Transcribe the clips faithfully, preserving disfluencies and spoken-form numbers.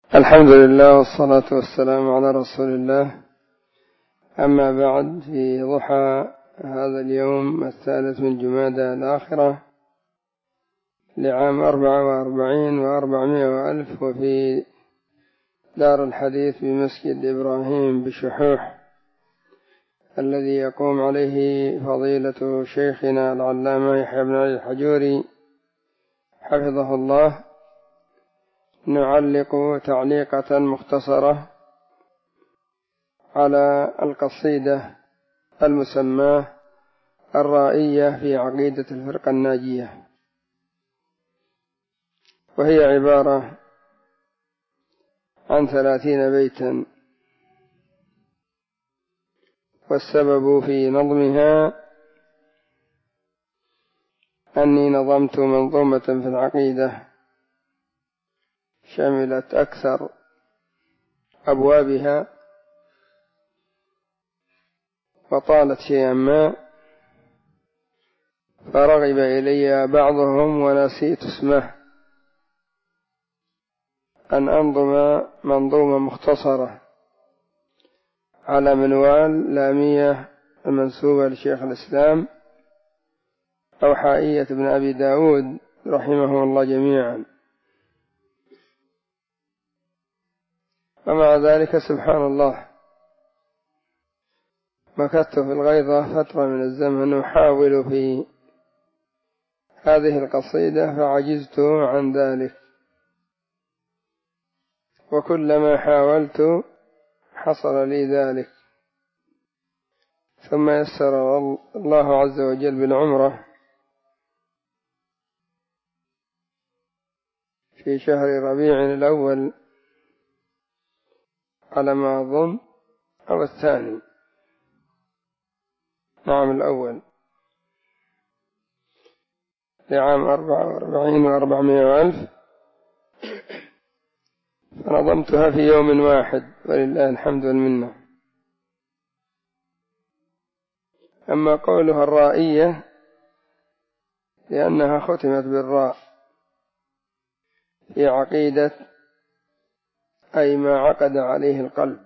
الحمد لله والصلاة والسلام على رسول الله. أما بعد، في ضحى هذا اليوم الثالث من جمادى الآخرة لعام أربعة وأربعين وأربعمائة وألف، وفي دار الحديث بمسجد إبراهيم بشحوح الذي يقوم عليه فضيلة شيخنا العلامة يحيى بن علي الحجوري حفظه الله، نعلق تعليقة مختصرة على القصيدة المسماة الرائية في عقيدة الفرقة الناجية، وهي عبارة عن ثلاثين بيتا، والسبب في نظمها أني نظمت منظومة في العقيدة شملت أكثر أبوابها وطالت شيئا ما، فرغب إلي بعضهم ونسيت اسمه أن أنظم منظومة مختصرة على منوال لامية المنسوبة لشيخ الإسلام أو حائية ابن أبي داود رحمه الله جميعا. ومع ذلك سبحان الله مكثت في الغيظة فترة من الزمن أحاول في هذه القصيدة فعجزت عن ذلك، وكلما حاولت حصل لي ذلك، ثم يسر الله عز وجل بالعمرة في شهر ربيع الأول على ما أظن أو الثاني، نعم الأول، لعام أربعة وأربعين وأربعمائة وألف، فنظمتها في يوم واحد ولله الحمد والمنة. أما قولها الرائية لأنها ختمت بالراء في عقيدة أي ما عقد عليه القلب،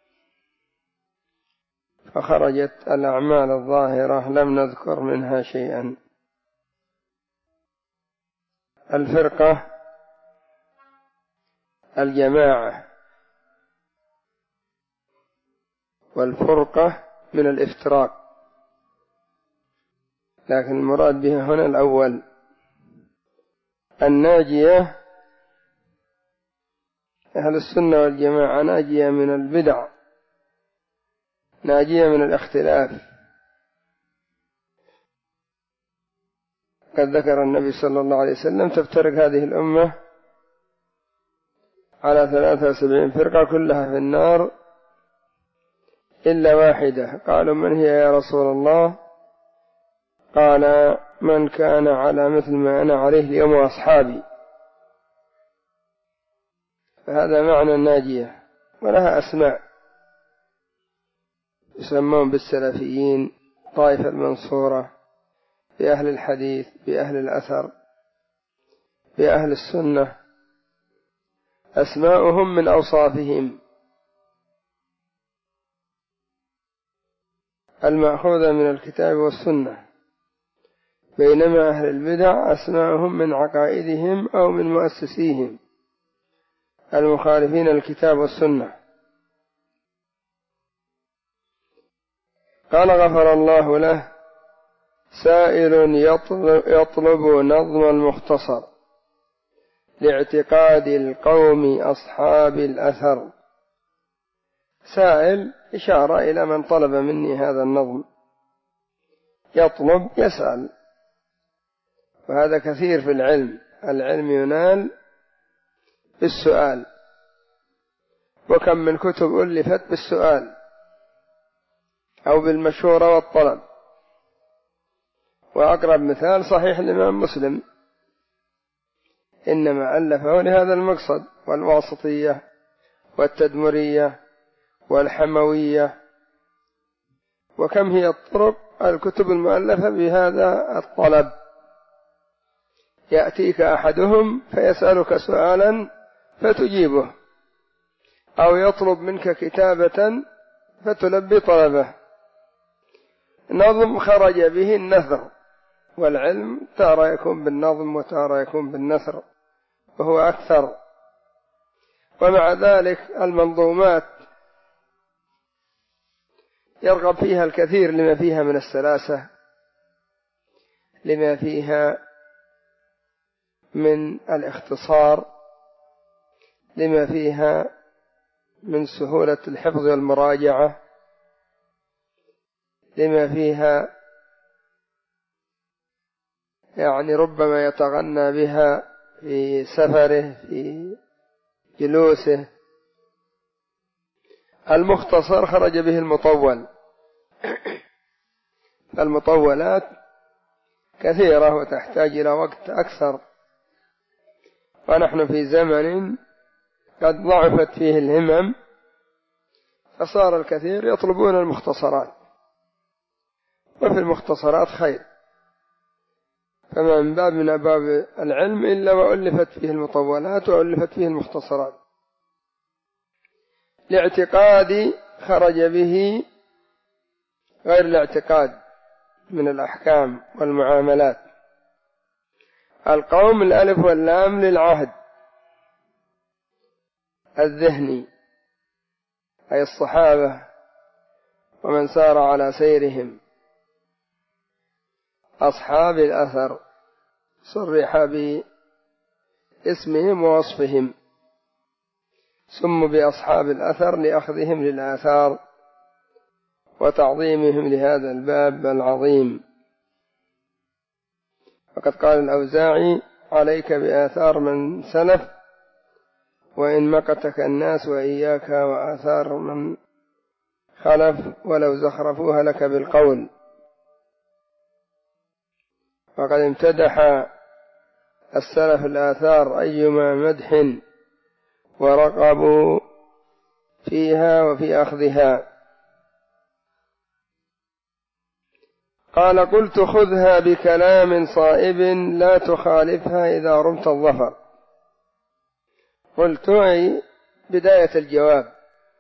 فخرجت الأعمال الظاهرة لم نذكر منها شيئا. الفرقة الجماعة، والفرقة من الافتراق، لكن المراد بها هنا الأول. الناجية أهل السنة والجماعة ناجية من البدع، ناجية من الاختلاف. قد ذكر النبي صلى الله عليه وسلم تفترق هذه الأمة على ثلاثة وسبعين فرقة كلها في النار إلا واحدة. قالوا من هي يا رسول الله؟ قال من كان على مثل ما أنا عليه اليوم وأصحابي. فهذا معنى الناجية، ولها أسماء يسمون بالسلفيين، طائفة المنصورة، بأهل الحديث، بأهل الأثر، بأهل السنة، أسماؤهم من أوصافهم المأخوذة من الكتاب والسنة، بينما أهل البدع أسماؤهم من عقائدهم أو من مؤسسيهم المخالفين الكتاب والسنة. قال غفر الله له سائل يطلب, يطلب نظم المختصر لاعتقاد القوم أصحاب الأثر. سائل إشارة إلى من طلب مني هذا النظم، يطلب يسأل، وهذا كثير في العلم. العلم ينال بالسؤال، وكم من كتب ألفت بالسؤال أو بالمشورة والطلب. وأقرب مثال صحيح الإمام مسلم، إنما ألفه لهذا المقصد، والواسطية والتدمرية والحموية، وكم هي الطرق الكتب المؤلفة بهذا الطلب. يأتيك أحدهم فيسألك سؤالا فتجيبه، أو يطلب منك كتابة فتلبي طلبه. نظم خرج به النثر، والعلم تارة يكون بالنظم وتارة يكون بالنثر وهو أكثر. ومع ذلك المنظومات يرغب فيها الكثير لما فيها من السلاسة، لما فيها من الاختصار، لما فيها من سهولة الحفظ والمراجعة، لما فيها يعني ربما يتغنى بها في سفره في جلوسه. المختصر خرج به المطول. المطولات كثيرة وتحتاج إلى وقت أكثر، ونحن في زمن قد ضعفت فيه الهمم، فصار الكثير يطلبون المختصرات، وفي المختصرات خير، فما من باب من أبواب العلم إلا وألفت فيه المطولات وألفت فيه المختصرات. الاعتقاد خرج به غير الاعتقاد من الأحكام والمعاملات. القوم الألف واللام للعهد الذهني، أي الصحابة ومن سار على سيرهم. أصحاب الأثر صرح باسمهم ووصفهم، سموا بأصحاب الأثر لأخذهم للآثار وتعظيمهم لهذا الباب العظيم. وقد قال الأوزاعي: عليك بآثار من سلف وإن مقتك الناس، وإياك وآثار من خلف ولو زخرفوها لك بالقول. وقد امتدح السلف الآثار أيما مدح ورقبوا فيها وفي أخذها. قال: قلت خذها بكلام صائب لا تخالفها إذا رمت الظفر. قلت أي بداية الجواب،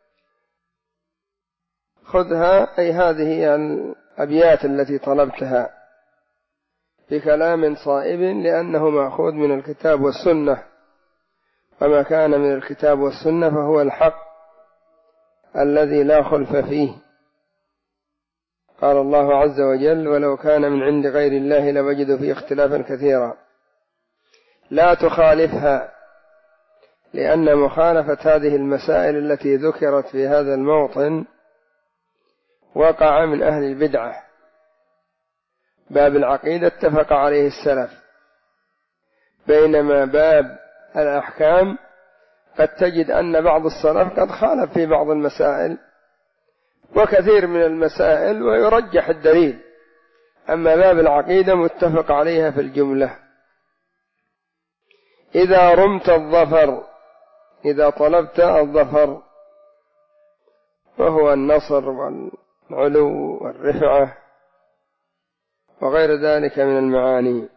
خذها أي هذه الأبيات التي طلبتها بكلام صائب، لأنه مأخوذ من الكتاب والسنة، وما كان من الكتاب والسنة فهو الحق الذي لا خلف فيه. قال الله عز وجل: ولو كان من عند غير الله لوجدوا فيه اختلافا كثيرا. لا تخالفها، لأن مخالفة هذه المسائل التي ذكرت في هذا الموطن وقع من أهل البدعة. باب العقيدة اتفق عليه السلف، بينما باب الأحكام قد تجد أن بعض السلف قد خالف في بعض المسائل وكثير من المسائل ويرجح الدليل، أما باب العقيدة متفق عليها في الجملة. إذا رمت الظفر، إذا طلبت الظفر، وهو النصر والعلو والرفعة وغير ذلك من المعاني.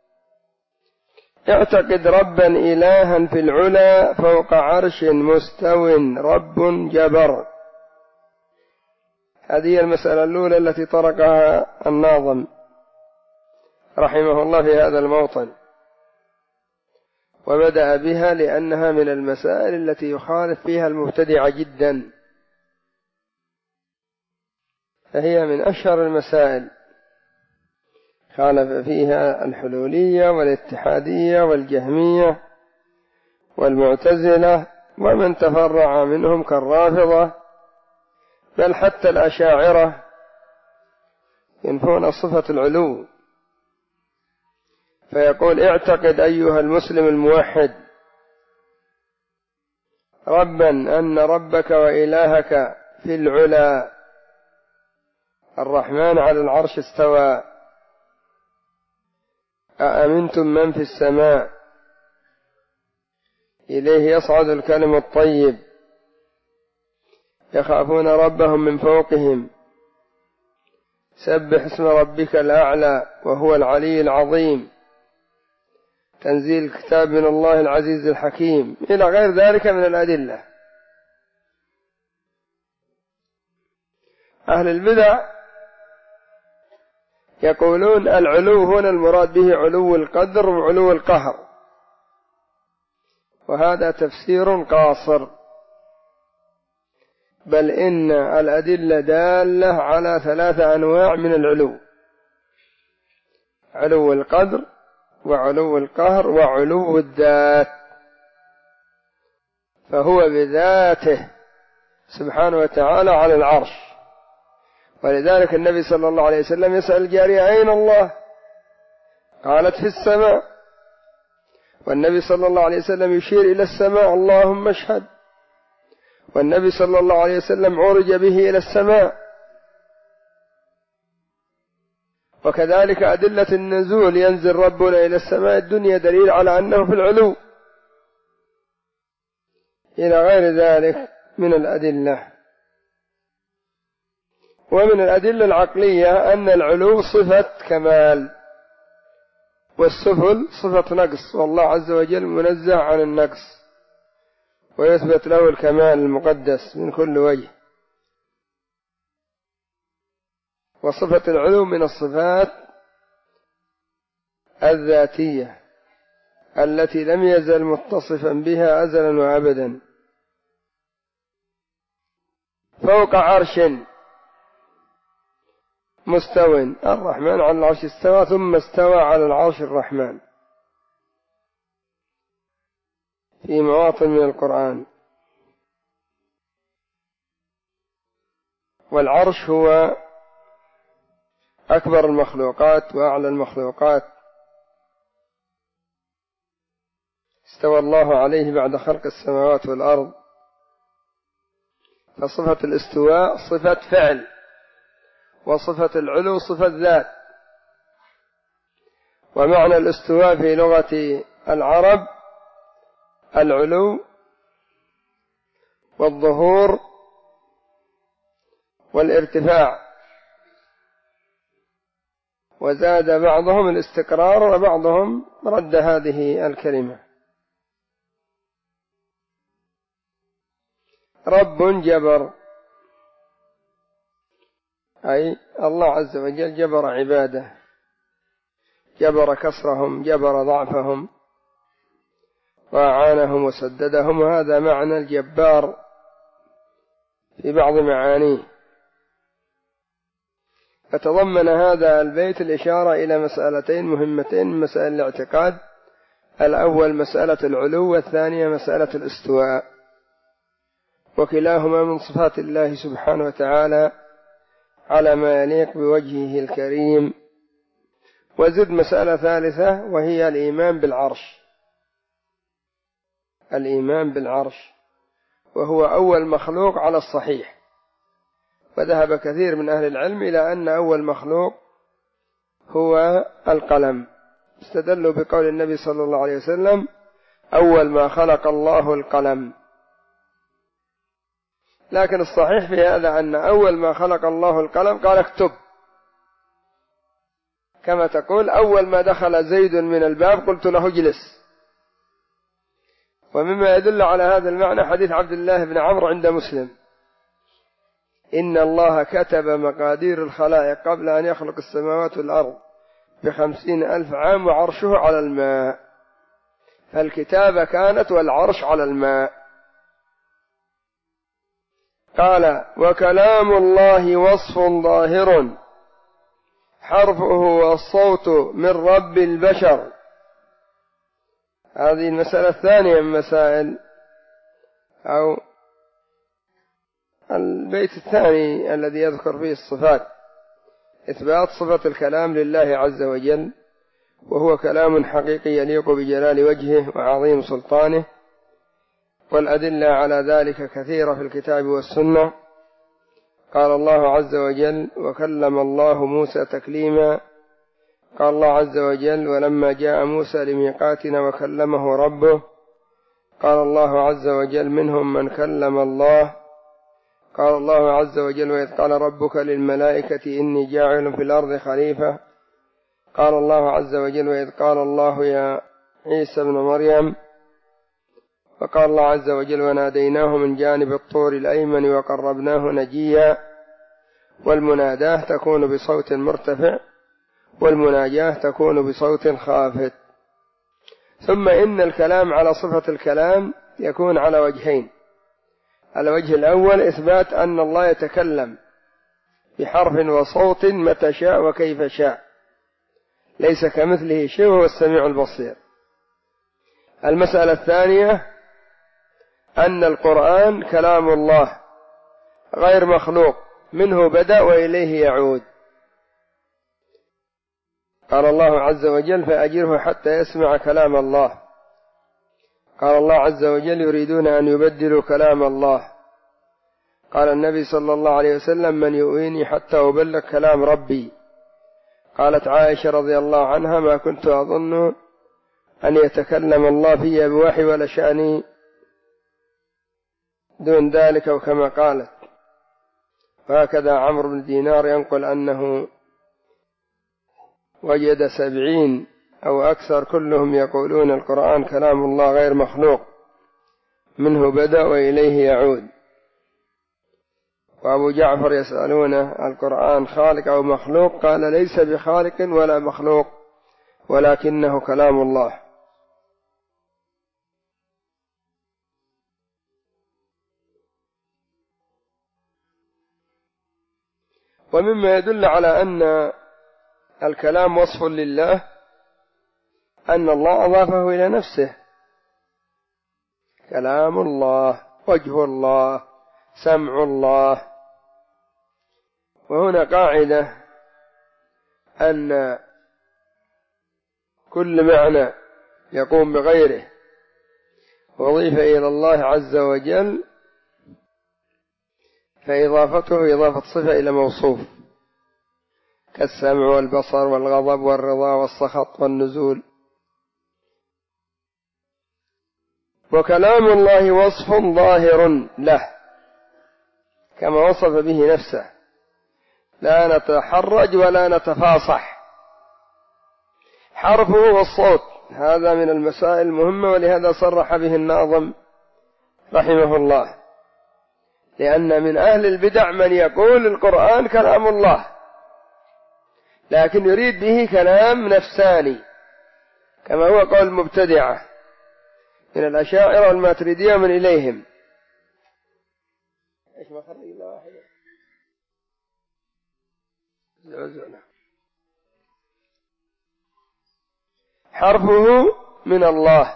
اعتقد ربا إلها في العلا فوق عرش مستو رب جبر. هذه المسألة الأولى التي طرقها الناظم رحمه الله في هذا الموطن، وبدأ بها لأنها من المسائل التي يخالف فيها المبتدع جدا، فهي من أشهر المسائل خالف فيها الحلولية والاتحادية والجهمية والمعتزلة ومن تفرع منهم كالرافضة، بل حتى الأشاعرة ينفون صفة العلو. فيقول: اعتقد أيها المسلم الموحد ربا أن ربك وإلهك في العلا، الرحمن على العرش استوى، أأمنتم من في السماء إليه يصعد الكلم الطيب، يخافون ربهم من فوقهم، سبح اسم ربك الأعلى وهو العلي العظيم، تنزيل الكتاب من الله العزيز الحكيم، إلى غير ذلك من الأدلة. أهل البدع يقولون العلو هنا المراد به علو القدر وعلو القهر، وهذا تفسير قاصر، بل إن الأدلة دالة على ثلاثة أنواع من العلو: علو القدر وعلو القهر وعلو الذات، فهو بذاته سبحانه وتعالى على العرش. ولذلك النبي صلى الله عليه وسلم يسأل الجارية: أين الله؟ قالت: في السماء. والنبي صلى الله عليه وسلم يشير إلى السماء: اللهم اشهد. والنبي صلى الله عليه وسلم عرج به إلى السماء. وكذلك أدلة النزول: ينزل ربنا إلى السماء الدنيا، دليل على أنه في العلو، إلى غير ذلك من الأدلة. ومن الأدلة العقلية أن العلو صفة كمال، والسفل صفة نقص، والله عز وجل منزه عن النقص، ويثبت له الكمال المقدس من كل وجه. وصفة العلو من الصفات الذاتية التي لم يزل متصفا بها أزلا وأبدا. فوق عرش مستو، الرحمن على العرش استوى، ثم استوى على العرش الرحمن في مواطن من القرآن. والعرش هو أكبر المخلوقات وأعلى المخلوقات، استوى الله عليه بعد خلق السماوات والأرض. فصفة الاستواء صفة فعل، وصفة العلو صفة ذات. ومعنى الاستواء في لغة العرب العلو والظهور والارتفاع، وزاد بعضهم الاستقرار وبعضهم رد هذه الكلمة. رب جبر، أي الله عز وجل جبر عباده، جبر كسرهم، جبر ضعفهم، وأعانهم وسددهم. وهذا معنى الجبار في بعض معانيه. فتضمن هذا البيت الإشارة إلى مسألتين مهمتين من مسائل الاعتقاد: الأول مسألة العلو، والثانية مسألة الاستواء، وكلاهما من صفات الله سبحانه وتعالى على ما يليق بوجهه الكريم. وزد مسألة ثالثة وهي الإيمان بالعرش، الإيمان بالعرش، وهو أول مخلوق على الصحيح. وذهب كثير من أهل العلم إلى أن أول مخلوق هو القلم، استدلوا بقول النبي صلى الله عليه وسلم: أول ما خلق الله القلم. لكن الصحيح في هذا أن أول ما خلق الله القلم قال: اكتب، كما تقول: أول ما دخل زيد من الباب قلت له اجلس. ومما يدل على هذا المعنى حديث عبد الله بن عمرو عند مسلم: إن الله كتب مقادير الخلائق قبل أن يخلق السماوات والأرض بخمسين ألف عام، وعرشه على الماء. فالكتابة كانت والعرش على الماء. قال: وكلام الله وصف ظاهر، حرفه والصوت من رب البشر. هذه المسألة الثانية من مسائل أو البيت الثاني الذي يذكر فيه الصفات، إثبات صفة الكلام لله عز وجل، وهو كلام حقيقي يليق بجلال وجهه وعظيم سلطانه. والأدلة على ذلك كثيرة في الكتاب والسنة. قال الله عز وجل: وكلم الله موسى تكليما. قال الله عز وجل: ولما جاء موسى لميقاتنا وكلمه ربه. قال الله عز وجل: منهم من كلم الله. قال الله عز وجل: وإذ قال ربك للملائكة إني جاعل في الأرض خليفة. قال الله عز وجل: وإذ قال الله يا عيسى ابن مريم. وقال الله عز وجل: وناديناه من جانب الطور الأيمن وقربناه نجيا. والمناداة تكون بصوت مرتفع، والمناجاة تكون بصوت خافت. ثم إن الكلام على صفة الكلام يكون على وجهين: الوجه الأول إثبات أن الله يتكلم بحرف وصوت متى شاء وكيف شاء، ليس كمثله شيء وهو السميع البصير. المسألة الثانية أن القرآن كلام الله غير مخلوق، منه بدأ وإليه يعود. قال الله عز وجل: فأجره حتى يسمع كلام الله. قال الله عز وجل: يريدون أن يبدلوا كلام الله. قال النبي صلى الله عليه وسلم: من يؤويني حتى أبلغ كلام ربي. قالت عائشة رضي الله عنها: ما كنت أظن أن يتكلم الله في بوحي ولا شأني دون ذلك، وكما قالت. وهكذا عمرو بن دينار ينقل أنه وجد سبعين أو أكثر كلهم يقولون القرآن كلام الله غير مخلوق، منه بدأ وإليه يعود. وأبو جعفر يسألونه: القرآن خالق أو مخلوق؟ قال: ليس بخالق ولا مخلوق، ولكنه كلام الله. ومما يدل على أن الكلام وصف لله أن الله أضافه إلى نفسه: كلام الله، وجه الله، سمع الله. وهنا قاعدة أن كل معنى يقوم بغيره وضيف إلى الله عز وجل فإضافته إضافة صفة إلى موصوف، كالسمع والبصر والغضب والرضا والسخط والنزول. وكلام الله وصف ظاهر له كما وصف به نفسه، لا نتحرج ولا نتفاصح. حرفه والصوت هذا من المسائل المهمة، ولهذا صرح به الناظم رحمه الله، لأن من أهل البدع من يقول القرآن كلام الله لكن يريد به كلام نفساني، كما هو قول المبتدعة من الأشاعرة والماتريدية من إليهم. إيش ما خرج إلا واحدة زعزعنا. حرفه من الله،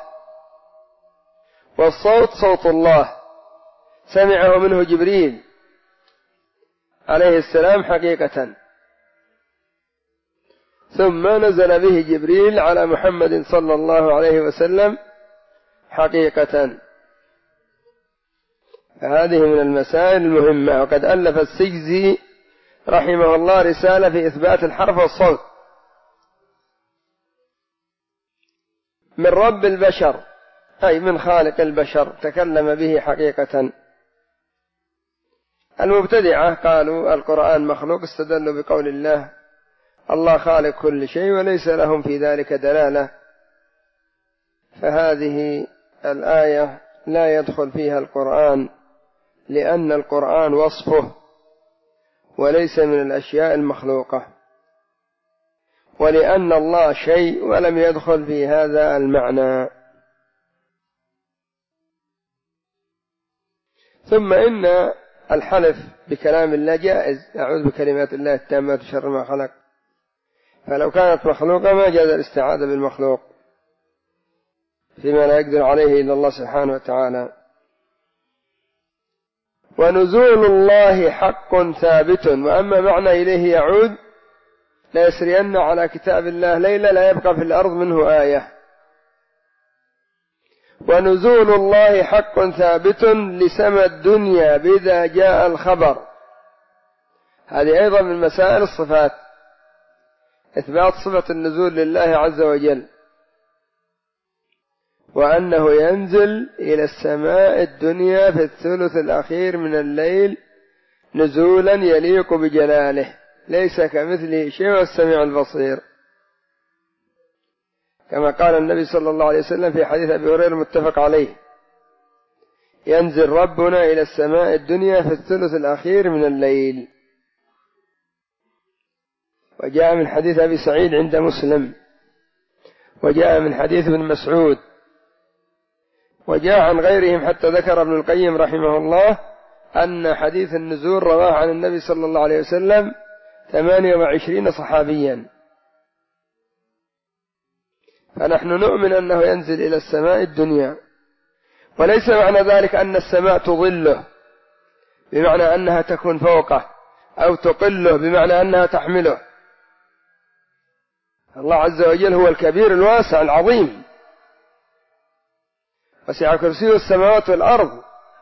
والصوت صوت الله، سمعه منه جبريل عليه السلام حقيقة، ثم نزل به جبريل على محمد صلى الله عليه وسلم حقيقة. فهذه من المسائل المهمة. وقد ألف السجزي رحمه الله رسالة في إثبات الحرف والصوت من رب البشر، أي من خالق البشر، تكلم به حقيقة. المبتدعة قالوا القرآن مخلوق، استدلوا بقول الله: الله خالق كل شيء وليس لهم في ذلك دلالة. فهذه الآية لا يدخل فيها القرآن، لأن القرآن وصفه وليس من الأشياء المخلوقة، ولأن الله شيء ولم يدخل في هذا المعنى. ثم إن الحلف بكلام الله جائز: أعوذ بكلمات الله التامات شر ما خلق. فلو كانت مخلوقة ما جاز الاستعاذة بالمخلوق فيما لا يقدر عليه إلا الله سبحانه وتعالى. ونزول الله حق ثابت، وأما معنى إليه يعود: لا يسرين على كتاب الله ليلة لا يبقى في الأرض منه آية. ونزول الله حق ثابت لسمى الدنيا بذا جاء الخبر. هذه أيضا من مسائل الصفات، إثبات صفة النزول لله عز وجل، وأنه ينزل إلى السماء الدنيا في الثلث الأخير من الليل نزولا يليق بجلاله، ليس كمثله شيء والسميع البصير، كما قال النبي صلى الله عليه وسلم في حديث أبي هريرة المتفق عليه: ينزل ربنا إلى السماء الدنيا في الثلث الأخير من الليل. وجاء من حديث أبي سعيد عند مسلم، وجاء من حديث ابن مسعود، وجاء عن غيرهم، حتى ذكر ابن القيم رحمه الله أن حديث النزول رواه عن النبي صلى الله عليه وسلم ثمانية وعشرين صحابيا. فنحن نؤمن أنه ينزل إلى السماء الدنيا، وليس معنى ذلك أن السماء تظله بمعنى أنها تكون فوقه، أو تقله بمعنى أنها تحمله. الله عز وجل هو الكبير الواسع العظيم، وسع كرسيه السماوات والأرض،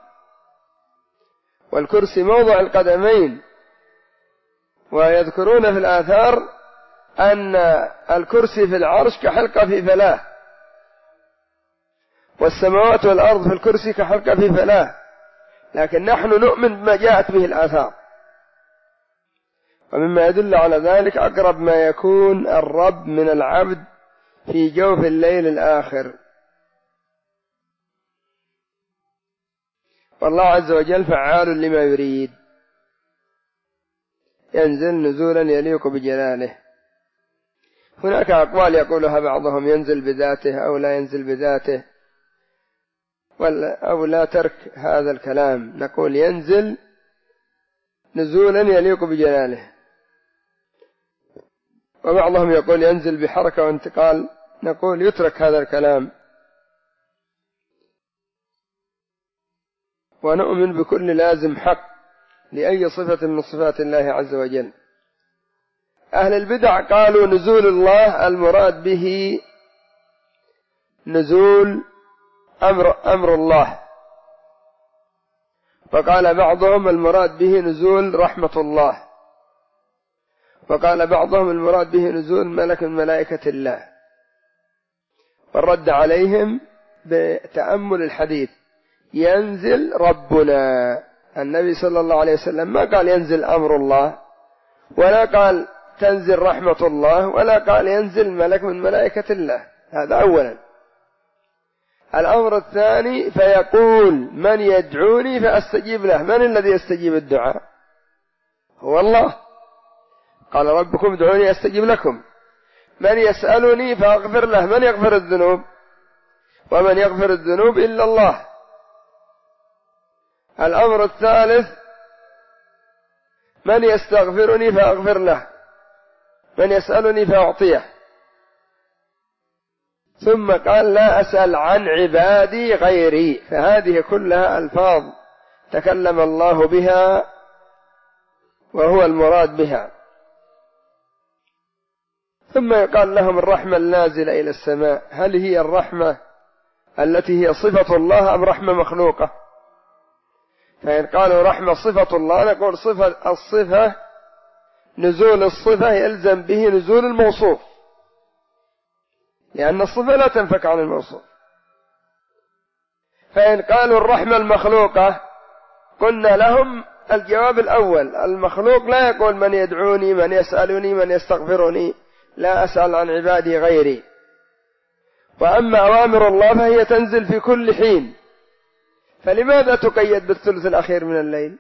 والكرسي موضع القدمين. ويذكرون في الآثار أن الكرسي في العرش كحلقة في فلاة، والسماوات والأرض في الكرسي كحلقة في فلاة، لكن نحن نؤمن بما جاءت به الآثار. ومما يدل على ذلك أقرب ما يكون الرب من العبد في جوف الليل الآخر، والله عز وجل فعال لما يريد، ينزل نزولا يليق بجلاله. هناك أقوال يقولها بعضهم ينزل بذاته أو لا ينزل بذاته، أو لا ترك هذا الكلام، نقول ينزل نزولا يليق بجلاله. وبعضهم يقول ينزل بحركة وانتقال، نقول يترك هذا الكلام، ونؤمن بكل لازم حق لأي صفة من صفات الله عز وجل. أهل البدع قالوا نزول الله المراد به نزول أمر, أمر الله، وقال بعضهم المراد به نزول رحمة الله، وقال بعضهم المراد به نزول ملك من ملائكة الله. والرد عليهم بتأمل الحديث: ينزل ربنا. النبي صلى الله عليه وسلم ما قال ينزل أمر الله، ولا قال تنزل رحمة الله، ولا قال ينزل ملك من ملائكة الله. هذا أولا. الأمر الثاني: فيقول من يدعوني فأستجيب له. من الذي يستجيب الدعاء؟ هو الله. قال ربكم ادعوني أستجيب لكم. من يسألني فأغفر له. من يغفر الذنوب؟ ومن يغفر الذنوب إلا الله. الأمر الثالث: من يستغفرني فأغفر له، من يسألني فأعطيه. ثم قال لا أسأل عن عبادي غيري. فهذه كلها ألفاظ تكلم الله بها وهو المراد بها. ثم يقال لهم الرحمة النازلة إلى السماء، هل هي الرحمة التي هي صفة الله أم رحمة مخلوقة؟ فإن قالوا رحمة صفة الله، نقول صفة الصفة نزول الصفة يلزم به نزول الموصوف، لأن الصفة لا تنفك عن الموصوف. فإن قالوا الرحمة المخلوقة، قلنا لهم الجواب الأول: المخلوق لا يقول من يدعوني، من يسألني، من يستغفرني، لا أسأل عن عبادي غيري. وأما أوامر الله فهي تنزل في كل حين، فلماذا تقيد بالثلث الأخير من الليل؟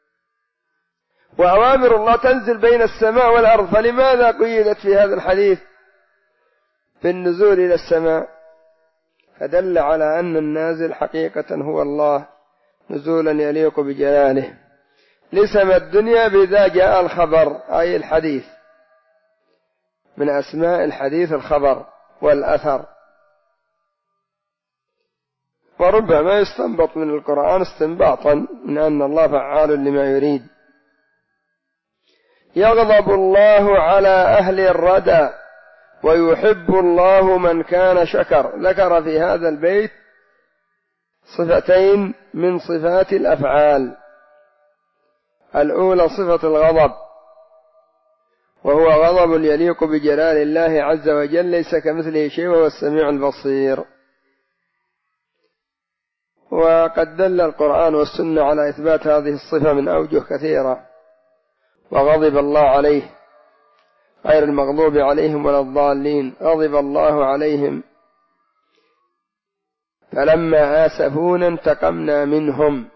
وأوامر الله تنزل بين السماء والأرض، فلماذا قيدت في هذا الحديث بالنزول إلى السماء؟ فدل على أن النازل حقيقة هو الله نزولا يليق بجلاله. لسما الدنيا بذا جاء الخبر، أي الحديث، من أسماء الحديث الخبر والأثر. وربما يستنبط من القرآن استنباطا من أن الله فعال لما يريد. يغضب الله على أهل الردى ويحب الله من كان شكر. ذكر في هذا البيت صفتين من صفات الأفعال. الأولى صفة الغضب، وهو غضب يليق بجلال الله عز وجل، ليس كمثله شيء وهو السميع البصير. وقد دل القرآن والسنة على إثبات هذه الصفة من أوجه كثيرة. وغضب الله عليه، غير المغضوب عليهم ولا الضالين، غضب الله عليهم فلما آسفونا انتقمنا منهم.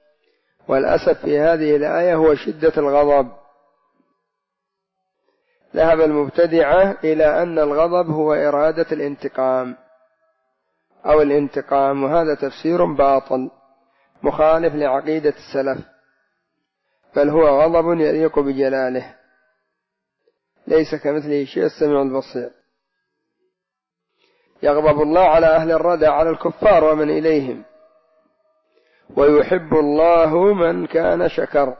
والأسف في هذه الآية هو شدة الغضب. ذهب المبتدعة إلى أن الغضب هو إرادة الانتقام أو الانتقام، وهذا تفسير باطل مخالف لعقيدة السلف، بل هو غضب يليق بجلاله، ليس كمثله شيء السميع البصير. يغضب الله على أهل الردى، على الكفار ومن إليهم، ويحب الله من كان شكر،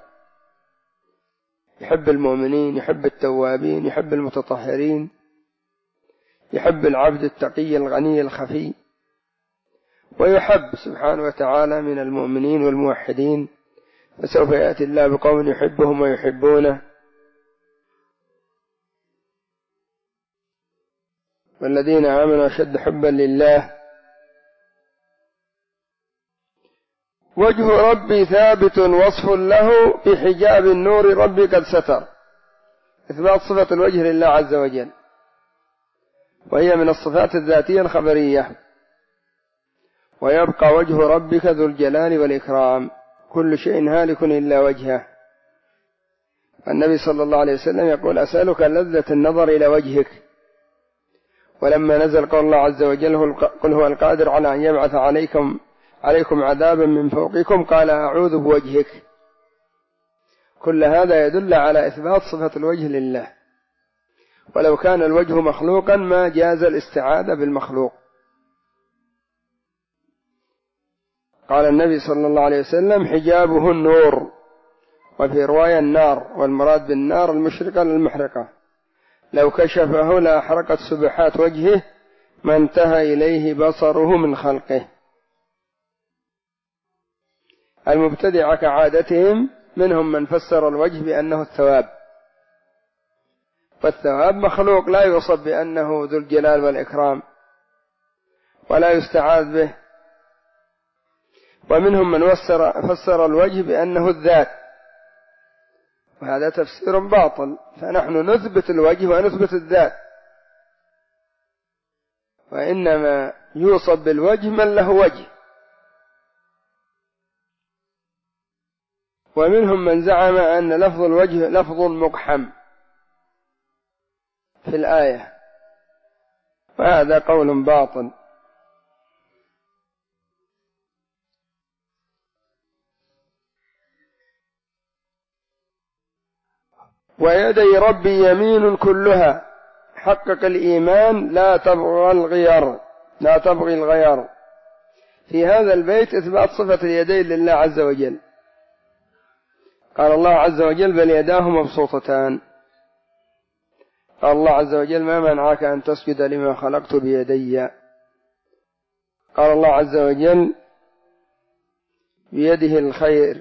يحب المؤمنين، يحب التوابين، يحب المتطهرين، يحب العبد التقي الغني الخفي، ويحب سبحانه وتعالى من المؤمنين والموحدين، فسوف يأتي الله بقوم يحبهم ويحبونه. والذين آمنوا أشد حبا لله. وجه ربي ثابت وصف له بحجاب النور ربي قد ستر، إثبات صفة الوجه لله عز وجل، وهي من الصفات الذاتية الخبرية. ويبقى وجه ربك ذو الجلال والإكرام، كل شيء هالك إلا وجهه. النبي صلى الله عليه وسلم يقول: أسألك لذة النظر إلى وجهك. ولما نزل قول الله عز وجل: قل هو القادر على أن يبعث عليكم عليكم عذابا من فوقكم، قال: أعوذ بوجهك. كل هذا يدل على إثبات صفة الوجه لله، ولو كان الوجه مخلوقا ما جاز الاستعاذة بالمخلوق. قال النبي صلى الله عليه وسلم: حجابه النور، وفي رواية النار، والمراد بالنار المشرقة للمحرقة، لو كشفه لأحرقت سبحات وجهه ما انتهى إليه بصره من خلقه. المبتدعة كعادتهم منهم من فسر الوجه بأنه الثواب، فالثواب مخلوق لا يوصف بأنه ذو الجلال والإكرام ولا يستعاذ به. ومنهم من فسر الوجه بأنه الذات، وهذا تفسير باطل، فنحن نثبت الوجه ونثبت الذات، وإنما يوصف بالوجه من له وجه. ومنهم من زعم أن لفظ الوجه لفظ مقحم في الآية، وهذا قول باطل. ويدي ربي يمين كلها، حقق الإيمان لا تبغي الغير لا تبغي الغير. في هذا البيت إثبات صفة اليدين لله عز وجل. قال الله عز وجل: بل يداه مبسوطتان. قال الله عز وجل: ما منعك أن تسجد لما خلقت بيدي. قال الله عز وجل: بيده الخير.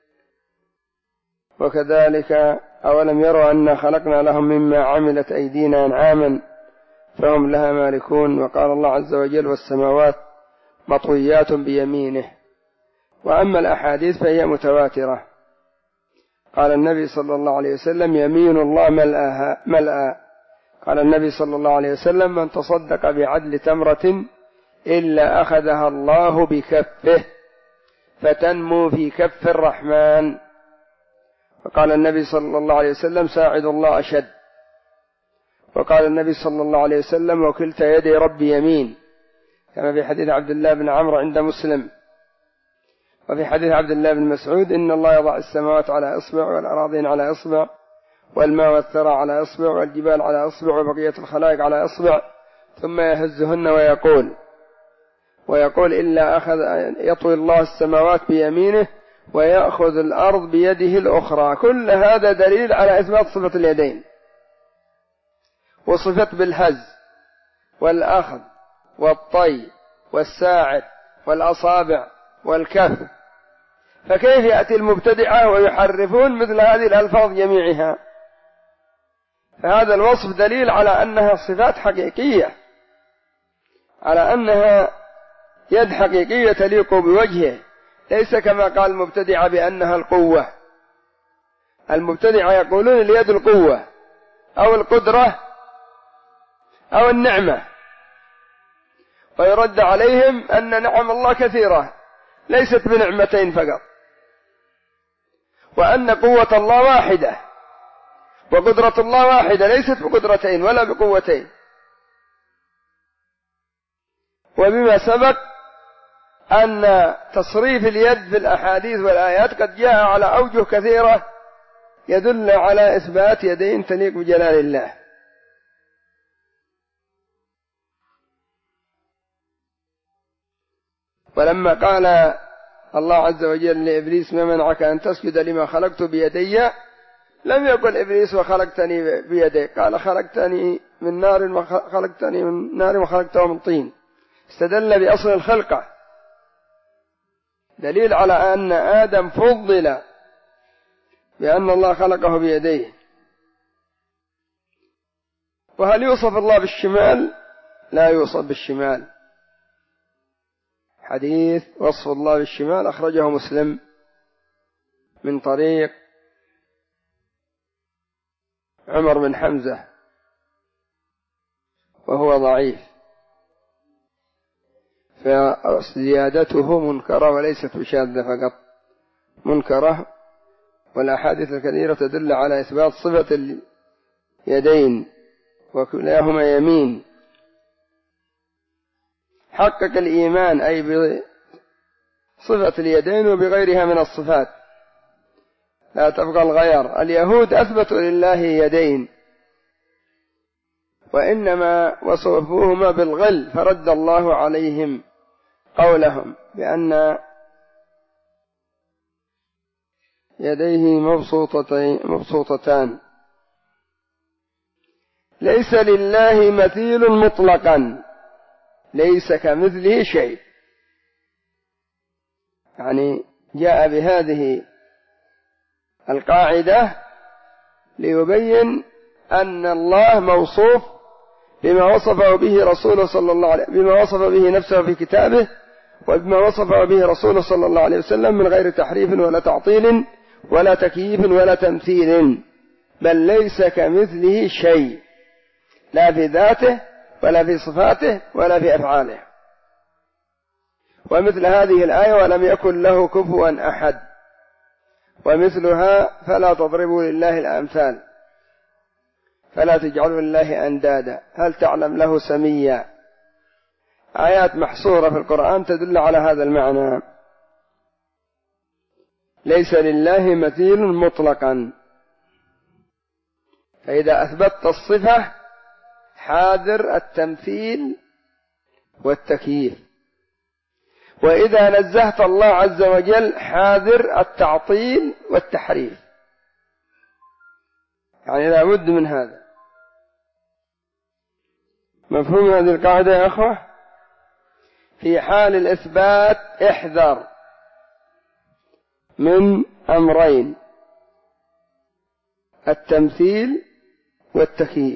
وكذلك: أولم يروا أنا خلقنا لهم مما عملت أيدينا أنعاما فهم لها مالكون. وقال الله عز وجل: والسماوات مطويات بيمينه. وأما الأحاديث فهي متواترة. قال النبي صلى الله عليه وسلم: يمين الله ملأها ملأ. قال النبي صلى الله عليه وسلم: من تصدق بعدل تمرة إلا أخذها الله بكفه فتنمو في كف الرحمن. وقال النبي صلى الله عليه وسلم: ساعد الله أشد. وقال النبي صلى الله عليه وسلم: وكلتا يدي ربي يمين، كما في حديث عبد الله بن عمرو عند مسلم. وفي حديث عبد الله بن مسعود: إن الله يضع السماوات على إصبع والأراضين على إصبع والماء والثرى على إصبع والجبال على إصبع وبقية الخلائق على إصبع ثم يهزهن ويقول ويقول إلا أخذ يطوي الله السماوات بيمينه ويأخذ الأرض بيده الأخرى. كل هذا دليل على إثبات صفة اليدين، وصفت بالهز والأخذ والطي والساعد والأصابع والكف. فكيف يأتي المبتدعة ويحرفون مثل هذه الألفاظ جميعها؟ فهذا الوصف دليل على أنها صفات حقيقية، على أنها يد حقيقية تليق بوجهه، ليس كما قال المبتدعة بأنها القوة. المبتدعة يقولون اليد القوة أو القدرة أو النعمة، ويرد عليهم أن نعم الله كثيرة ليست بنعمتين فقط، وأن قوة الله واحدة، وقدرة الله واحدة ليست بقدرتين ولا بقوتين. وبما سبق أن تصريف اليد في الأحاديث والآيات قد جاء على أوجه كثيرة يدل على إثبات يدين تليق بجلال الله. ولما قال الله عز وجل لإبليس ما منعك أن تسجد لما خلقت بيدي، لم يقل إبليس وخلقتني بيدي، قال خلقتني من نار وخلقتني من نار وخلقته من طين، استدل بأصل الخلقة، دليل على أن آدم فضل بأن الله خلقه بيديه. وهل يوصف الله بالشمال؟ لا يوصف بالشمال. حديث وصف الله بالشمال أخرجه مسلم من طريق عمر بن حمزة وهو ضعيف، فزيادته منكرة وليست بشاذة فقط، منكرة. والأحاديث الكثيرة تدل على إثبات صفة اليدين وكلاهما يمين. حقق الإيمان أي بصفة اليدين وبغيرها من الصفات، لا تبقى الغير. اليهود أثبتوا لله يدين وإنما وصفوهما بالغل، فرد الله عليهم قولهم بأن يديه مبسوطتان. ليس لله مثيل مطلقا، ليس كمثله شيء، يعني جاء بهذه القاعدة ليبين أن الله موصوف بما وصفه به رسوله صلى الله عليه وسلم، بما وصف به نفسه في كتابه وبما وصفه به رسوله صلى الله عليه وسلم من غير تحريف ولا تعطيل ولا تكييف ولا تمثيل، بل ليس كمثله شيء، لا في ذاته ولا في صفاته ولا في أفعاله. ومثل هذه الآية ولم يكن له كفوا أحد، ومثلها فلا تضربوا لله الأمثال، فلا تجعلوا لله أندادا، هل تعلم له سميا. آيات محصورة في القرآن تدل على هذا المعنى. ليس لله مثيل مطلقا، فإذا أثبتت الصفة حاذر التمثيل والتكييف، وإذا نزهت الله عز وجل حاذر التعطيل والتحريف، يعني لا بد من هذا. مفهوم هذه القاعدة يا أخوة؟ في حال الإثبات احذر من أمرين: التمثيل والتكييف.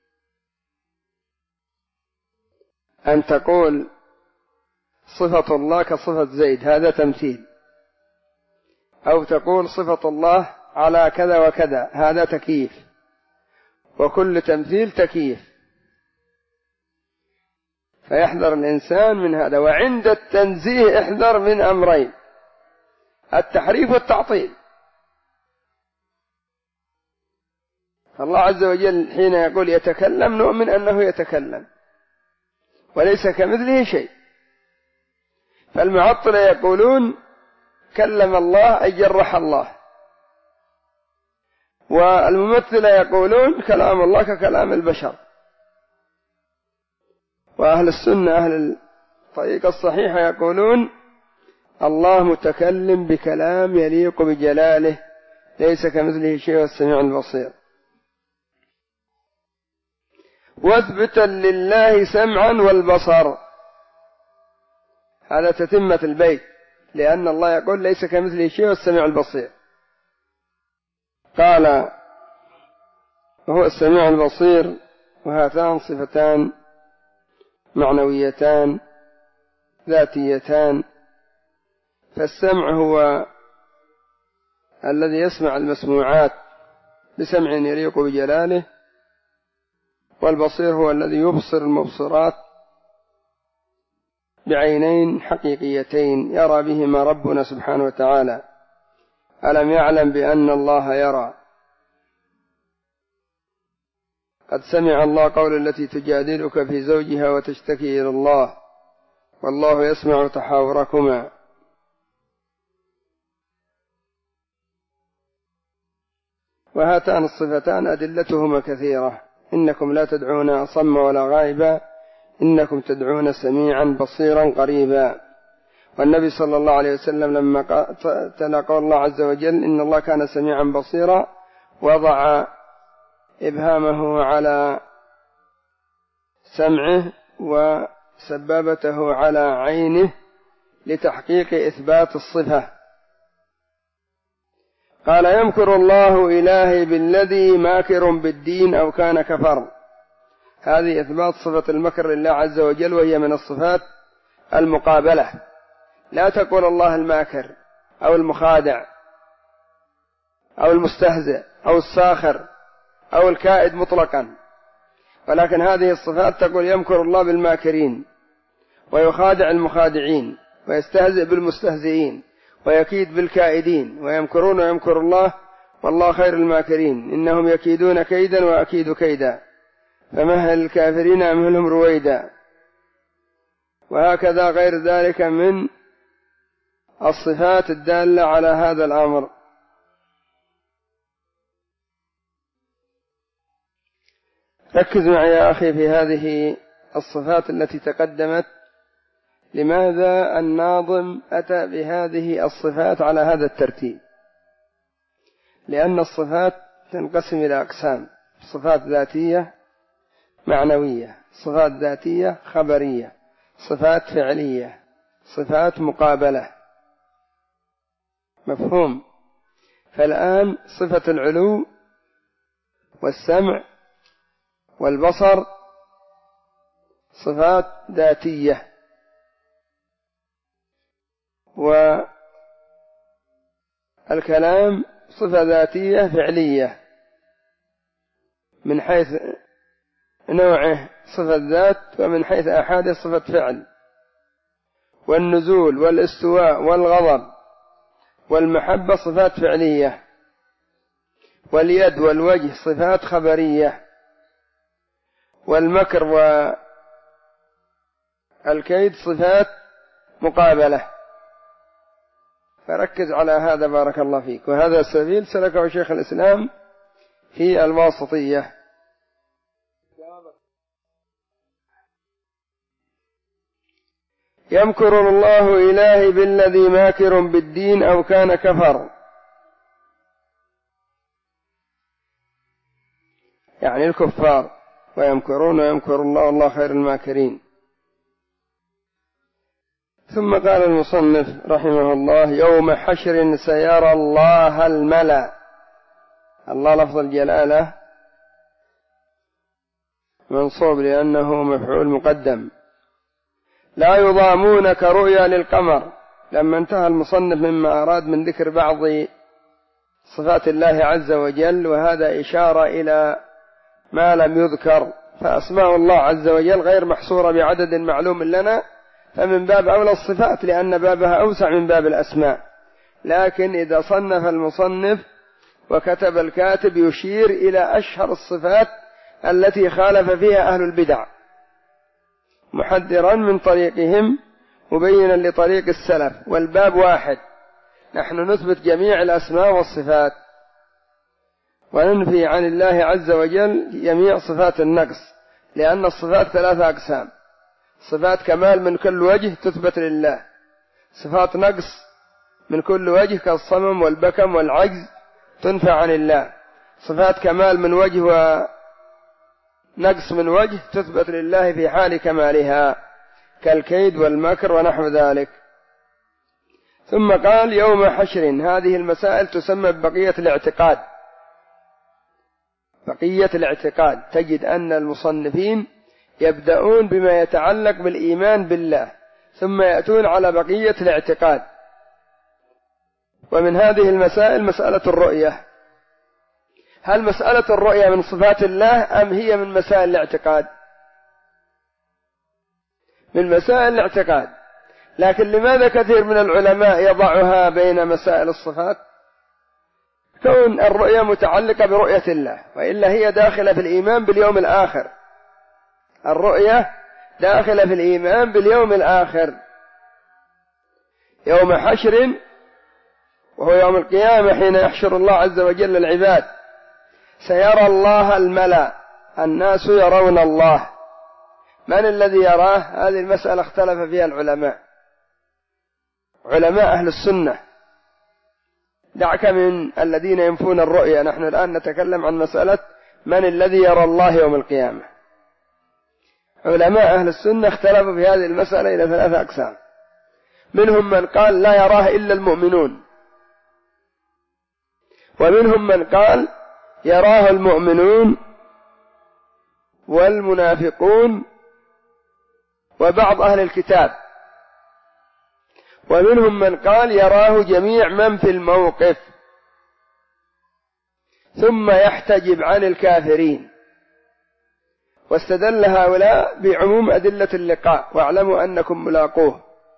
أن تقول صفة الله كصفة زيد، هذا تمثيل، أو تقول صفة الله على كذا وكذا، هذا تكييف، وكل تمثيل تكييف، فيحذر الإنسان من هذا. وعند التنزيه احذر من أمرين: التحريف والتعطيل. الله عز وجل حين يقول يتكلم نؤمن أنه يتكلم وليس كمثله شيء، فالمعطلة يقولون كلم الله أي جرح الله، والممثلة يقولون كلام الله ككلام البشر. وأهل السنة أهل الطريقة الصحيحة يقولون الله متكلم بكلام يليق بجلاله، ليس كمثله شيء والسميع البصير. واثبتا لله سمعا والبصر، هذا تتمة البيت، لأن الله يقول ليس كمثله شيء والسميع البصير. قال وهو السميع البصير، وهاتان صفتان معنويتان ذاتيتان. فالسمع هو الذي يسمع المسموعات بسمع يليق بجلاله، والبصير هو الذي يبصر المبصرات بعينين حقيقيتين يرى بهما ربنا سبحانه وتعالى. ألم يعلم بأن الله يرى؟ قد سمع الله قول التي تجادلك في زوجها وتشتكي إلى الله والله يسمع تحاوركما. وهاتان الصفتان أدلتهما كثيرة: إنكم لا تدعون أصم ولا غائبا، إنكم تدعون سميعا بصيرا قريبا. والنبي صلى الله عليه وسلم لما تلا قول الله عز وجل إن الله كان سميعا بصيرا وضع إبهامه على سمعه وسبابته على عينه لتحقيق إثبات الصفة. قال: يمكر الله إلهي بالذي ماكر بالدين أو كان كفر. هذه إثبات صفة المكر لله عز وجل، وهي من الصفات المقابلة. لا تقول الله الماكر أو المخادع أو المستهزئ أو الساخر أو الكائد مطلقا، ولكن هذه الصفات تقول يمكر الله بالماكرين ويخادع المخادعين ويستهزئ بالمستهزئين ويكيد بالكائدين، ويمكرون ويمكر الله والله خير الماكرين، إنهم يكيدون كيدا وأكيد كيدا فمهل الكافرين أمهلهم رويدا. وهكذا غير ذلك من الصفات الدالة على هذا الأمر. ركز معي يا أخي في هذه الصفات التي تقدمت. لماذا الناظم أتى بهذه الصفات على هذا الترتيب؟ لأن الصفات تنقسم إلى أقسام: صفات ذاتية معنوية، صفات ذاتية خبرية، صفات فعلية، صفات مقابلة. مفهوم؟ فالآن صفة العلو والسمع والبصر صفات ذاتية، والكلام صفة ذاتية فعلية من حيث نوعه صفة ذات، ومن حيث أحاده صفة فعل. والنزول والاستواء والغضب والمحبة صفات فعلية. واليد والوجه صفات خبرية. والمكر والكيد صفات مقابلة. فركز على هذا بارك الله فيك. وهذا السبيل سلكه شيخ الإسلام في الواسطية. يمكر الله إلهي بالذي ماكر بالدين أو كان كفر، يعني الكفار، ويمكرون ويمكر الله والله خير الماكرين. ثم قال المصنف رحمه الله: يوم حشر سيرى الله الملأ. الله لفظ الجلالة منصوب لأنه مفعول مقدم. لا يضامون كرؤيا للقمر. لما انتهى المصنف مما أراد من ذكر بعض صفات الله عز وجل، وهذا إشارة إلى ما لم يذكر، فأسماء الله عز وجل غير محصورة بعدد معلوم لنا، فمن باب أولى الصفات لأن بابها أوسع من باب الأسماء. لكن إذا صنف المصنف وكتب الكاتب يشير إلى أشهر الصفات التي خالف فيها أهل البدع، محذرا من طريقهم مبينا لطريق السلف. والباب واحد، نحن نثبت جميع الأسماء والصفات وننفي عن الله عز وجل جميع صفات النقص، لأن الصفات ثلاثة أقسام: صفات كمال من كل وجه تثبت لله، صفات نقص من كل وجه كالصمم والبكم والعجز تنفى عن الله، صفات كمال من وجه ونقص من وجه تثبت لله في حال كمالها كالكيد والمكر ونحو ذلك. ثم قال: يوم حشر. هذه المسائل تسمى ببقية الاعتقاد. بقية الاعتقاد تجد أن المصنفين يبدأون بما يتعلق بالإيمان بالله ثم يأتون على بقية الاعتقاد. ومن هذه المسائل مسألة الرؤية. هل مسألة الرؤية من صفات الله أم هي من مسائل الاعتقاد؟ من مسائل الاعتقاد. لكن لماذا كثير من العلماء يضعها بين مسائل الصفات؟ كون الرؤية متعلقة برؤية الله، وإلا هي داخلة في الإيمان باليوم الآخر. الرؤية داخلة في الإيمان باليوم الآخر، يوم حشر وهو يوم القيامة حين يحشر الله عز وجل العباد، سيرى الله الملأ، الناس يرون الله. من الذي يراه؟ هذه المسألة اختلف فيها العلماء، علماء أهل السنة. دعك من الذين ينفون الرؤية، نحن الآن نتكلم عن مسألة من الذي يرى الله يوم القيامة. علماء أهل السنة اختلفوا في هذه المسألة إلى ثلاثة أقسام. منهم من قال لا يراه إلا المؤمنون، ومنهم من قال يراه المؤمنون والمنافقون وبعض أهل الكتاب، ومنهم من قال يراه جميع من في الموقف ثم يحتجب عن الكافرين. واستدل هؤلاء بعموم أدلة اللقاء، واعلموا أنكم ملاقوه.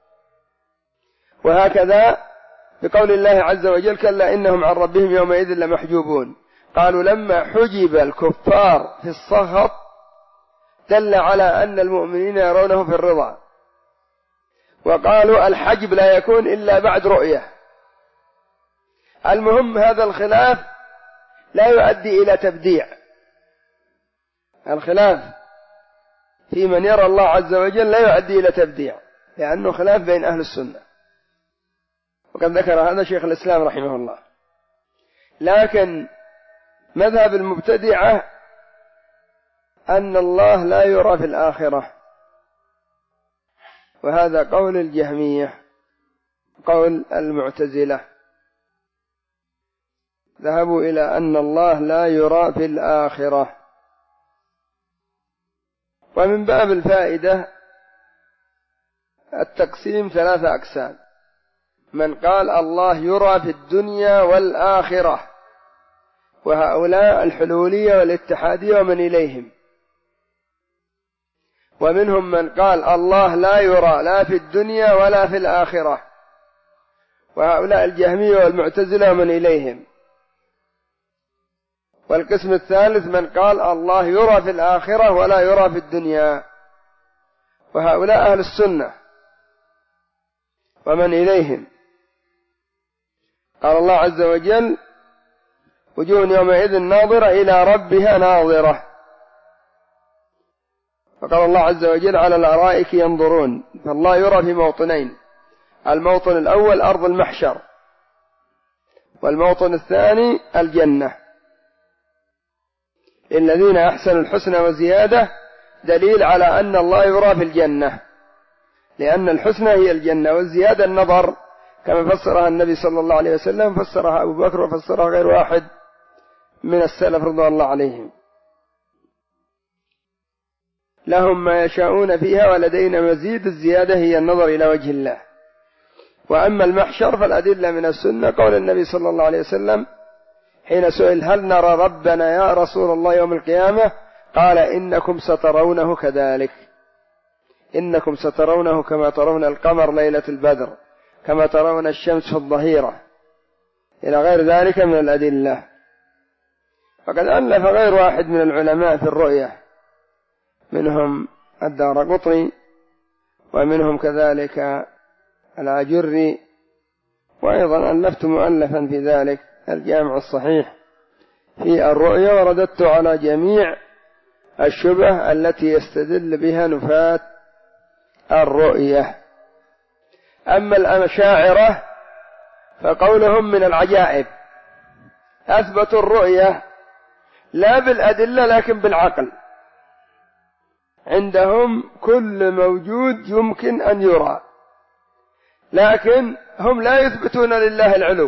وهكذا بقول الله عز وجل كلا إنهم عن ربهم يومئذ لمحجوبون. قالوا لما حجب الكفار في الصخط دل على أن المؤمنين يرونه في الرضا. وقالوا الحجب لا يكون إلا بعد رؤية. المهم هذا الخلاف لا يؤدي إلى تبديع، الخلاف في من يرى الله عز وجل لا يؤدي إلى تبديع، لأنه خلاف بين أهل السنة، وقد ذكر هذا شيخ الإسلام رحمه الله. لكن مذهب المبتدعة أن الله لا يرى في الآخرة، وهذا قول الجهمية، قول المعتزلة، ذهبوا إلى أن الله لا يرى في الآخرة. ومن باب الفائدة التقسيم ثلاثة أقسام: من قال الله يرى في الدنيا والآخرة، وهؤلاء الحلولية والاتحادية ومن إليهم. ومنهم من قال الله لا يرى لا في الدنيا ولا في الآخرة، وهؤلاء الجهمية والمعتزلة ومن إليهم. والقسم الثالث من قال الله يرى في الآخرة ولا يرى في الدنيا، وهؤلاء أهل السنة ومن إليهم. قال الله عز وجل وجوه يومئذ ناظرة إلى ربها ناظرة. فقال الله عز وجل على الأرائك ينظرون. فالله يرى في موطنين: الموطن الأول أرض المحشر، والموطن الثاني الجنة. الذين أحسنوا الحسنى وزيادة دليل على أن الله يرى في الجنة، لأن الحسنى هي الجنة، والزيادة النظر، كما فسرها النبي صلى الله عليه وسلم، فسرها أبو بكر وفسرها غير واحد من السلف رضوان الله عليهم. لهم ما يشاءون فيها ولدينا مزيد، الزيادة هي النظر إلى وجه الله. وأما المحشر فالأدلة من السنة قول النبي صلى الله عليه وسلم حين سئل هل نرى ربنا يا رسول الله يوم القيامة؟ قال إنكم سترونه كذلك، إنكم سترونه كما ترون القمر ليلة البدر، كما ترون الشمس في الظهيرة، إلى غير ذلك من الأدلة. فقد ألف غير واحد من العلماء في الرؤية، منهم الدارقطني، ومنهم كذلك الآجري، وأيضا ألفت مؤلفا في ذلك الجامع الصحيح في الرؤية، ورددت على جميع الشبه التي يستدل بها نفاة الرؤية. أما الأشاعرة فقولهم من العجائب، أثبتوا الرؤية لا بالأدلة لكن بالعقل. عندهم كل موجود يمكن أن يرى، لكن هم لا يثبتون لله العلو،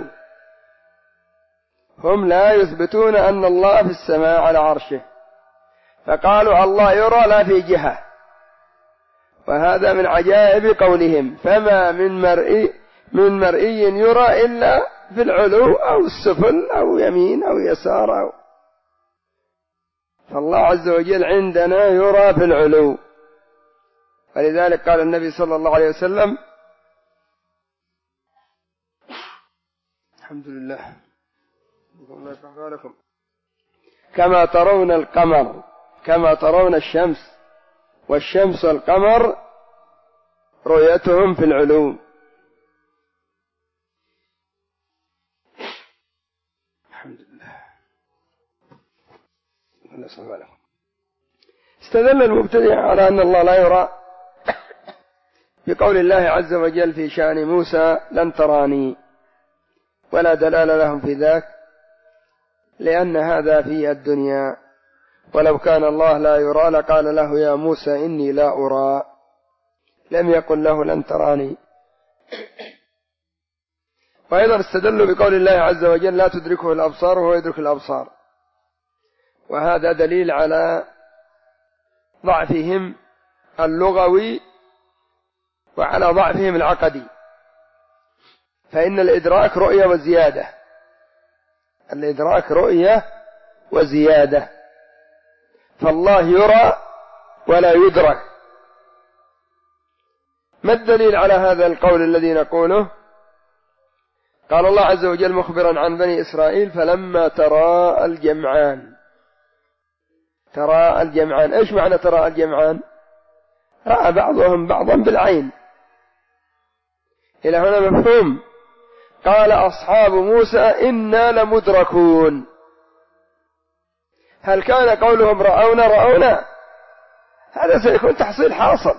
هم لا يثبتون أن الله في السماء على عرشه، فقالوا الله يرى لا في جهة، وهذا من عجائب قولهم. فما من مرئي من مرئي يرى إلا في العلو أو السفل أو يمين أو يسار أو فالله عز وجل عندنا يرى في العلو. ولذلك قال النبي صلى الله عليه وسلم الحمد لله كما ترون القمر كما ترون الشمس، والشمس والقمر رؤيتهم في العلوم. الحمد لله. استدل المبتدع على أن الله لا يرى بقول الله عز وجل في شأن موسى لن تراني، ولا دلال لهم في ذاك، لأن هذا في الدنيا، ولو كان الله لا يرى لقال له يا موسى إني لا أرى، لم يقل له لن تراني. وأيضا استدلوا بقول الله عز وجل لا تدركه الأبصار وهو يدرك الأبصار، وهذا دليل على ضعفهم اللغوي وعلى ضعفهم العقدي، فإن الإدراك رؤية وزيادة، الإدراك رؤية وزيادة، فالله يرى ولا يدرك. ما الدليل على هذا القول الذي نقوله؟ قال الله عز وجل مخبرا عن بني إسرائيل فلما ترى الجمعان. ترى الجمعان، إيش معنى ترى الجمعان؟ رأى بعضهم بعضا بالعين، إلى هنا مفهوم. قال أصحاب موسى إنا لمدركون. هل كان قولهم رأونا رأونا؟ هذا سيكون تحصيل حاصل،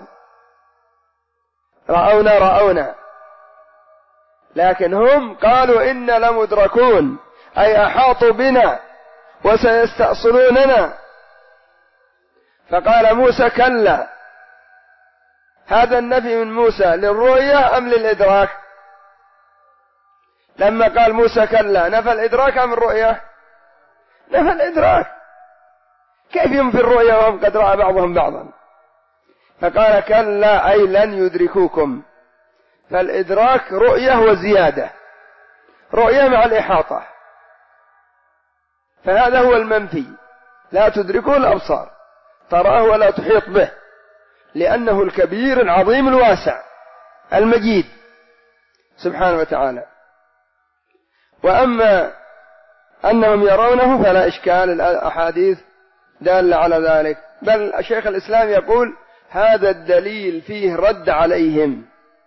رأونا رأونا، لكن هم قالوا إنا لمدركون، أي أحاطوا بنا وسيستأصلوننا. فقال موسى كلا. هذا النفي من موسى للرؤية أم للإدراك؟ لما قال موسى كلا نفى الإدراك أم الرؤية؟ نفى الإدراك. كيف ينفي الرؤية وهم قد رأى بعضهم بعضا؟ فقال كلا أي لن يدركوكم. فالإدراك رؤية وزيادة، رؤية مع الإحاطة، فهذا هو المنفي. لا تدركه الأبصار، تراه ولا تحيط به، لأنه الكبير العظيم الواسع المجيد سبحانه وتعالى. وأما أنهم يرونه فلا إشكال، الأحاديث دالة على ذلك. بل شيخ الإسلام يقول هذا الدليل فيه رد عليهم،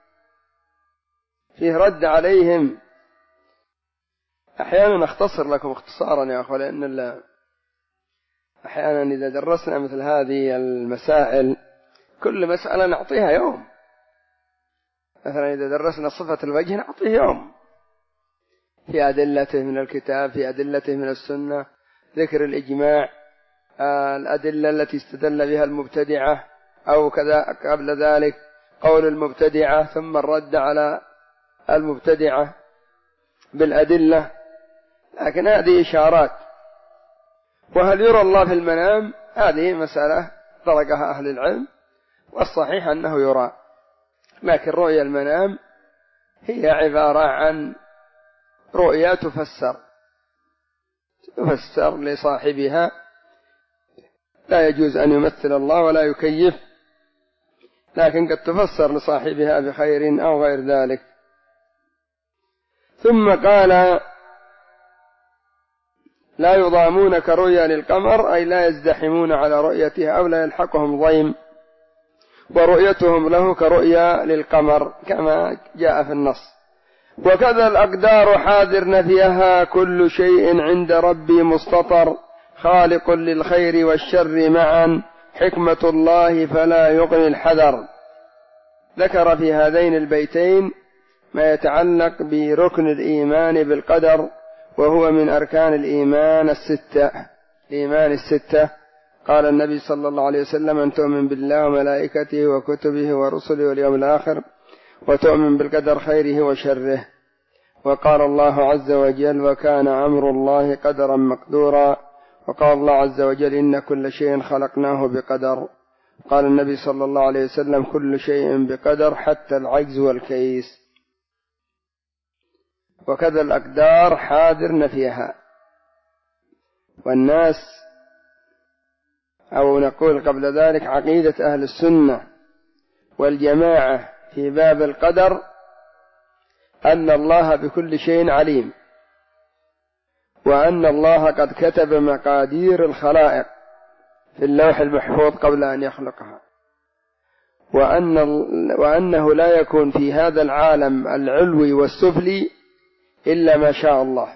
فيه رد عليهم. أحيانا أختصر لكم اختصارا يا أخوة، لأن أحيانا إذا درسنا مثل هذه المسائل كل مسألة نعطيها يوم. مثلا إذا درسنا صفة الوجه نعطيه يوم، في أدلته من الكتاب، في أدلته من السنة، ذكر الإجماع، الأدلة التي استدل بها المبتدعة أو كذا قبل ذلك قول المبتدعة، ثم الرد على المبتدعة بالأدلة. لكن هذه إشارات. وهل يرى الله في المنام؟ هذه مسألة درجها أهل العلم، والصحيح أنه يرى. لكن رؤيا المنام هي عبارة عن رؤيا تفسر تفسر لصاحبها، لا يجوز أن يمثل الله ولا يكيف، لكن قد تفسر لصاحبها بخير أو غير ذلك. ثم قال لا يضامون كرؤيا للقمر، أي لا يزدحمون على رؤيتها أو لا يلحقهم ضيم، ورؤيتهم له كرؤيا للقمر كما جاء في النص. وكذا الأقدار حاذر نفيها، كل شيء عند ربي مستطر، خالق للخير والشر معا، حكمة الله فلا يغني الحذر. ذكر في هذين البيتين ما يتعلق بركن الإيمان بالقدر، وهو من أركان الإيمان الستة الإيمان الستة. قال النبي صلى الله عليه وسلم أن تؤمن بالله وملائكته وكتبه ورسله واليوم الآخر، وتؤمن بالقدر خيره وشره. وقال الله عز وجل وكان أمر الله قدرا مقدورا. وقال الله عز وجل إن كل شيء خلقناه بقدر. قال النبي صلى الله عليه وسلم كل شيء بقدر حتى العجز والكيس. وكذا الأقدار حاذر نفيها. والناس أو نقول قبل ذلك عقيدة أهل السنة والجماعة في باب القدر أن الله بكل شيء عليم، وأن الله قد كتب مقادير الخلائق في اللوح المحفوظ قبل أن يخلقها، وأن وأنه لا يكون في هذا العالم العلوي والسفلي إلا ما شاء الله،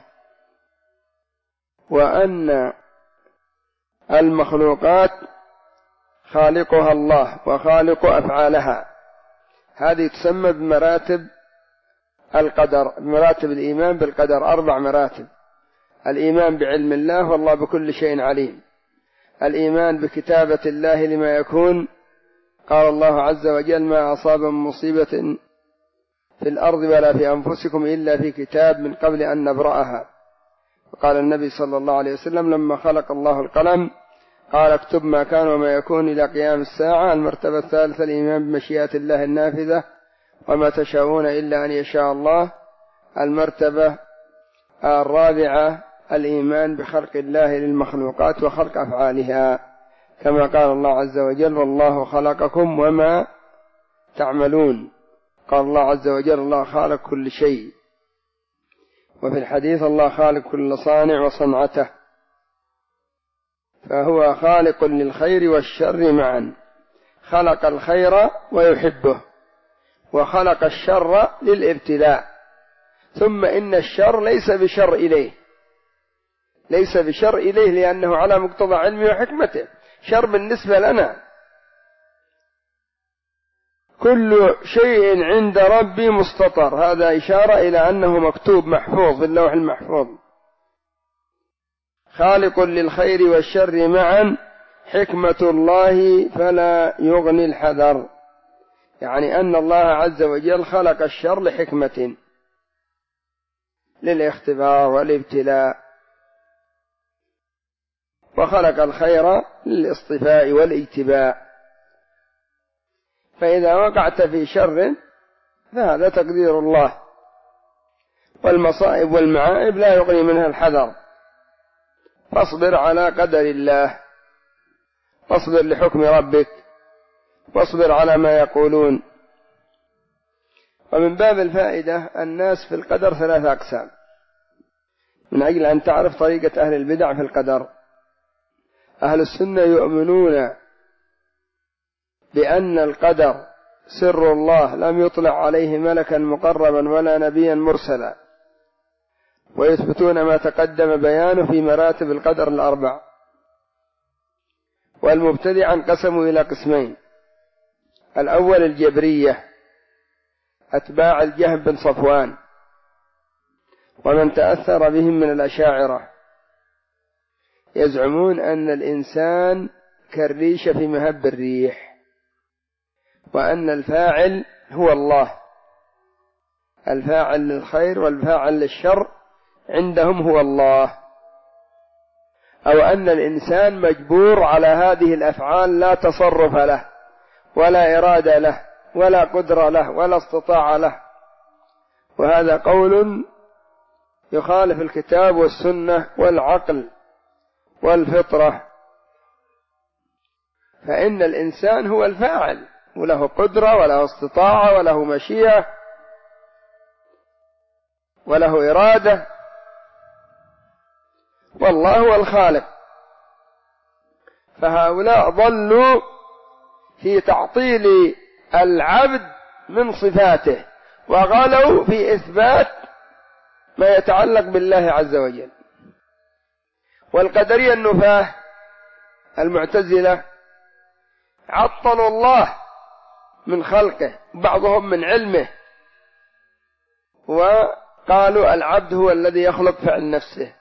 وأن المخلوقات خالقها الله وخالق أفعالها. هذه تسمى بمراتب القدر، مراتب الإيمان بالقدر، أربع مراتب: الإيمان بعلم الله والله بكل شيء عليم، الإيمان بكتابة الله لما يكون، قال الله عز وجل: ما أصاب من مصيبة في الأرض ولا في أنفسكم إلا في كتاب من قبل أن نبرأها. وقال النبي صلى الله عليه وسلم لما خلق الله القلم قال: اكتب ما كان وما يكون إلى قيام الساعة. المرتبة الثالثة الإيمان بمشيئة الله النافذة، وما تشاءون إلا أن يشاء الله. المرتبة الرابعة الإيمان بخلق الله للمخلوقات وخلق أفعالها، كما قال الله عز وجل: والله خلقكم وما تعملون. قال الله عز وجل: الله خالق كل شيء. وفي الحديث: الله خالق كل صانع وصنعته، فهو خالق للخير والشر معا، خلق الخير ويحبه، وخلق الشر للابتلاء. ثم إن الشر ليس بشر إليه، ليس بشر إليه لأنه على مقتضى علمه وحكمته، شر بالنسبة لنا. كل شيء عند ربي مستطر، هذا إشارة إلى أنه مكتوب محفوظ في اللوح المحفوظ. خالق للخير والشر معا، حكمة الله فلا يغني الحذر، يعني أن الله عز وجل خلق الشر لحكمة، للاختبار والابتلاء، وخلق الخير للاصطفاء والاجتباء. فإذا وقعت في شر فهذا تقدير الله، والمصائب والمعائب لا يغني منها الحذر. فاصبر على قدر الله، واصبر لحكم ربك، واصبر على ما يقولون. ومن باب الفائدة الناس في القدر ثلاثة أقسام، من أجل أن تعرف طريقة أهل البدع في القدر. أهل السنة يؤمنون بأن القدر سر الله لم يطلع عليه ملكا مقربا ولا نبيا مرسلا، ويثبتون ما تقدم بيانه في مراتب القدر الأربع. والمبتدع انقسموا إلى قسمين: الأول الجبرية، أتباع الجهم بن صفوان ومن تأثر بهم من الأشاعرة، يزعمون أن الإنسان كالريشة في مهب الريح، وأن الفاعل هو الله، الفاعل للخير والفاعل للشر عندهم هو الله، أو أن الإنسان مجبور على هذه الأفعال، لا تصرف له ولا إرادة له ولا قدرة له ولا استطاعة له. وهذا قول يخالف الكتاب والسنة والعقل والفطرة، فإن الإنسان هو الفاعل، وله قدرة وله استطاعة وله مشيئة وله إرادة، والله هو الخالق. فهؤلاء ضلوا في تعطيل العبد من صفاته، وغلوا في إثبات ما يتعلق بالله عز وجل. والقدرية النفاة المعتزلة عطلوا الله من خلقه، بعضهم من علمه، وقالوا العبد هو الذي يخلق فعل نفسه،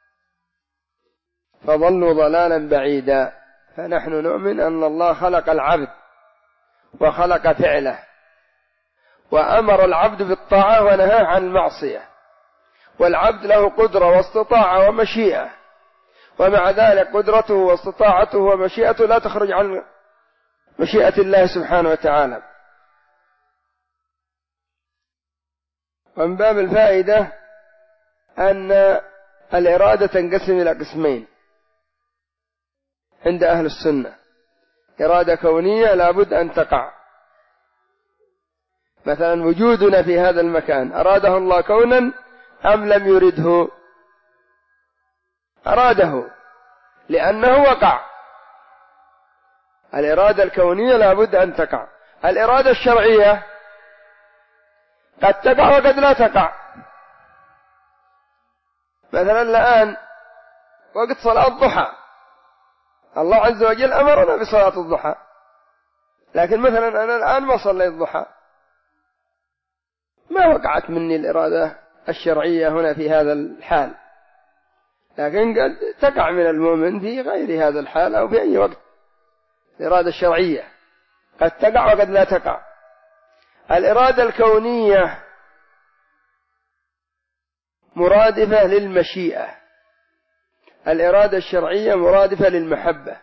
فظلوا ضلالا بعيدا. فنحن نؤمن أن الله خلق العبد وخلق فعله، وأمر العبد بالطاعة ونهاه عن المعصية، والعبد له قدرة واستطاعة ومشيئة، ومع ذلك قدرته واستطاعته ومشيئته لا تخرج عن مشيئة الله سبحانه وتعالى. ومن باب الفائدة أن الإرادة تنقسم إلى قسمين عند أهل السنة: إرادة كونية لابد أن تقع، مثلا وجودنا في هذا المكان أراده الله كونا أم لم يرده، أراده لأنه وقع. الإرادة الكونية لا بد أن تقع. الإرادة الشرعية قد تقع وقد لا تقع. مثلا الآن وقت صلاة الضحى، الله عز وجل أمرنا بصلاة الضحى، لكن مثلا أنا الآن ما صليت الضحى، ما وقعت مني الإرادة الشرعية هنا في هذا الحال، لكن قد تقع من المؤمن في غير هذا الحال أو في أي وقت. الإرادة الشرعية قد تقع وقد لا تقع. الإرادة الكونية مرادفة للمشيئة، الإرادة الشرعية مرادفة للمحبة.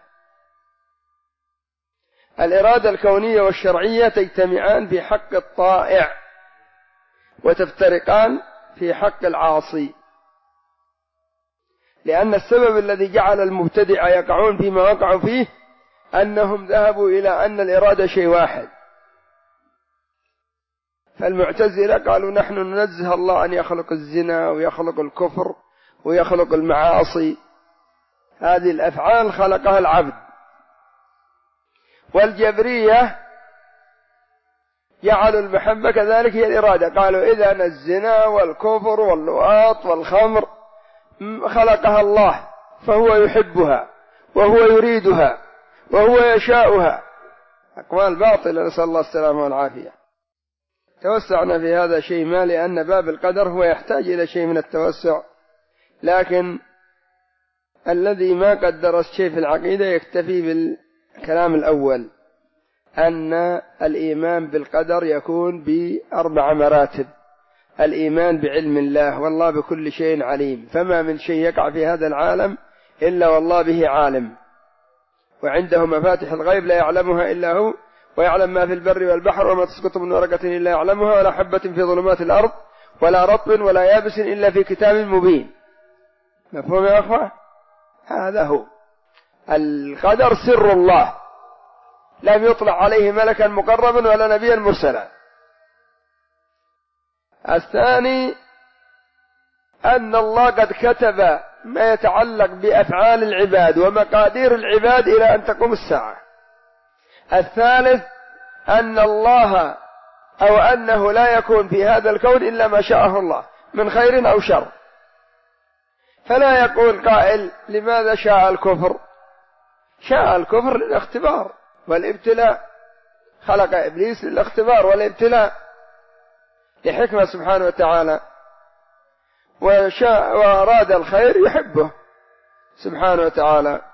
الإرادة الكونية والشرعية تجتمعان في حق الطائع وتفترقان في حق العاصي، لأن السبب الذي جعل المبتدع يقعون فيما وقعوا فيه أنهم ذهبوا إلى أن الإرادة شيء واحد. فالمعتزلة قالوا نحن ننزه الله أن يخلق الزنا ويخلق الكفر ويخلق المعاصي، هذه الأفعال خلقها العبد. والجبرية جعلوا المحبة كذلك هي الإرادة، قالوا إذا الزنا والكفر واللواط والخمر خلقها الله فهو يحبها وهو يريدها وهو يشاؤها. أقوال باطلة، نسأل الله السلامة والعافية. توسعنا في هذا شيء ما، لأن باب القدر هو يحتاج إلى شيء من التوسع، لكن الذي ما قد درس شيء في العقيدة يكتفي بالكلام الأول، أن الإيمان بالقدر يكون بأربع مراتب. الإيمان بعلم الله، والله بكل شيء عليم، فما من شيء يقع في هذا العالم إلا والله به عالم، وعنده مفاتح الغيب لا يعلمها إلا هو، ويعلم ما في البر والبحر، وما تسقط من ورقة إلا يعلمها، ولا حبة في ظلمات الأرض، ولا رطب ولا يابس إلا في كتاب مبين. مفهوم يا أخوة؟ هذا هو القدر، سر الله لم يطلع عليه ملكا مقربا ولا نبيا مرسلا. الثاني أن الله قد كتب ما يتعلق بأفعال العباد ومقادير العباد إلى أن تقوم الساعة. الثالث أن الله أو أنه لا يكون في هذا الكون إلا ما شاءه الله من خير أو شر. فلا يقول قائل لماذا شاء الكفر؟ شاء الكفر للاختبار والابتلاء، خلق إبليس للاختبار والابتلاء لحكمة سبحانه وتعالى، وشاء وأراد الخير يحبه سبحانه وتعالى.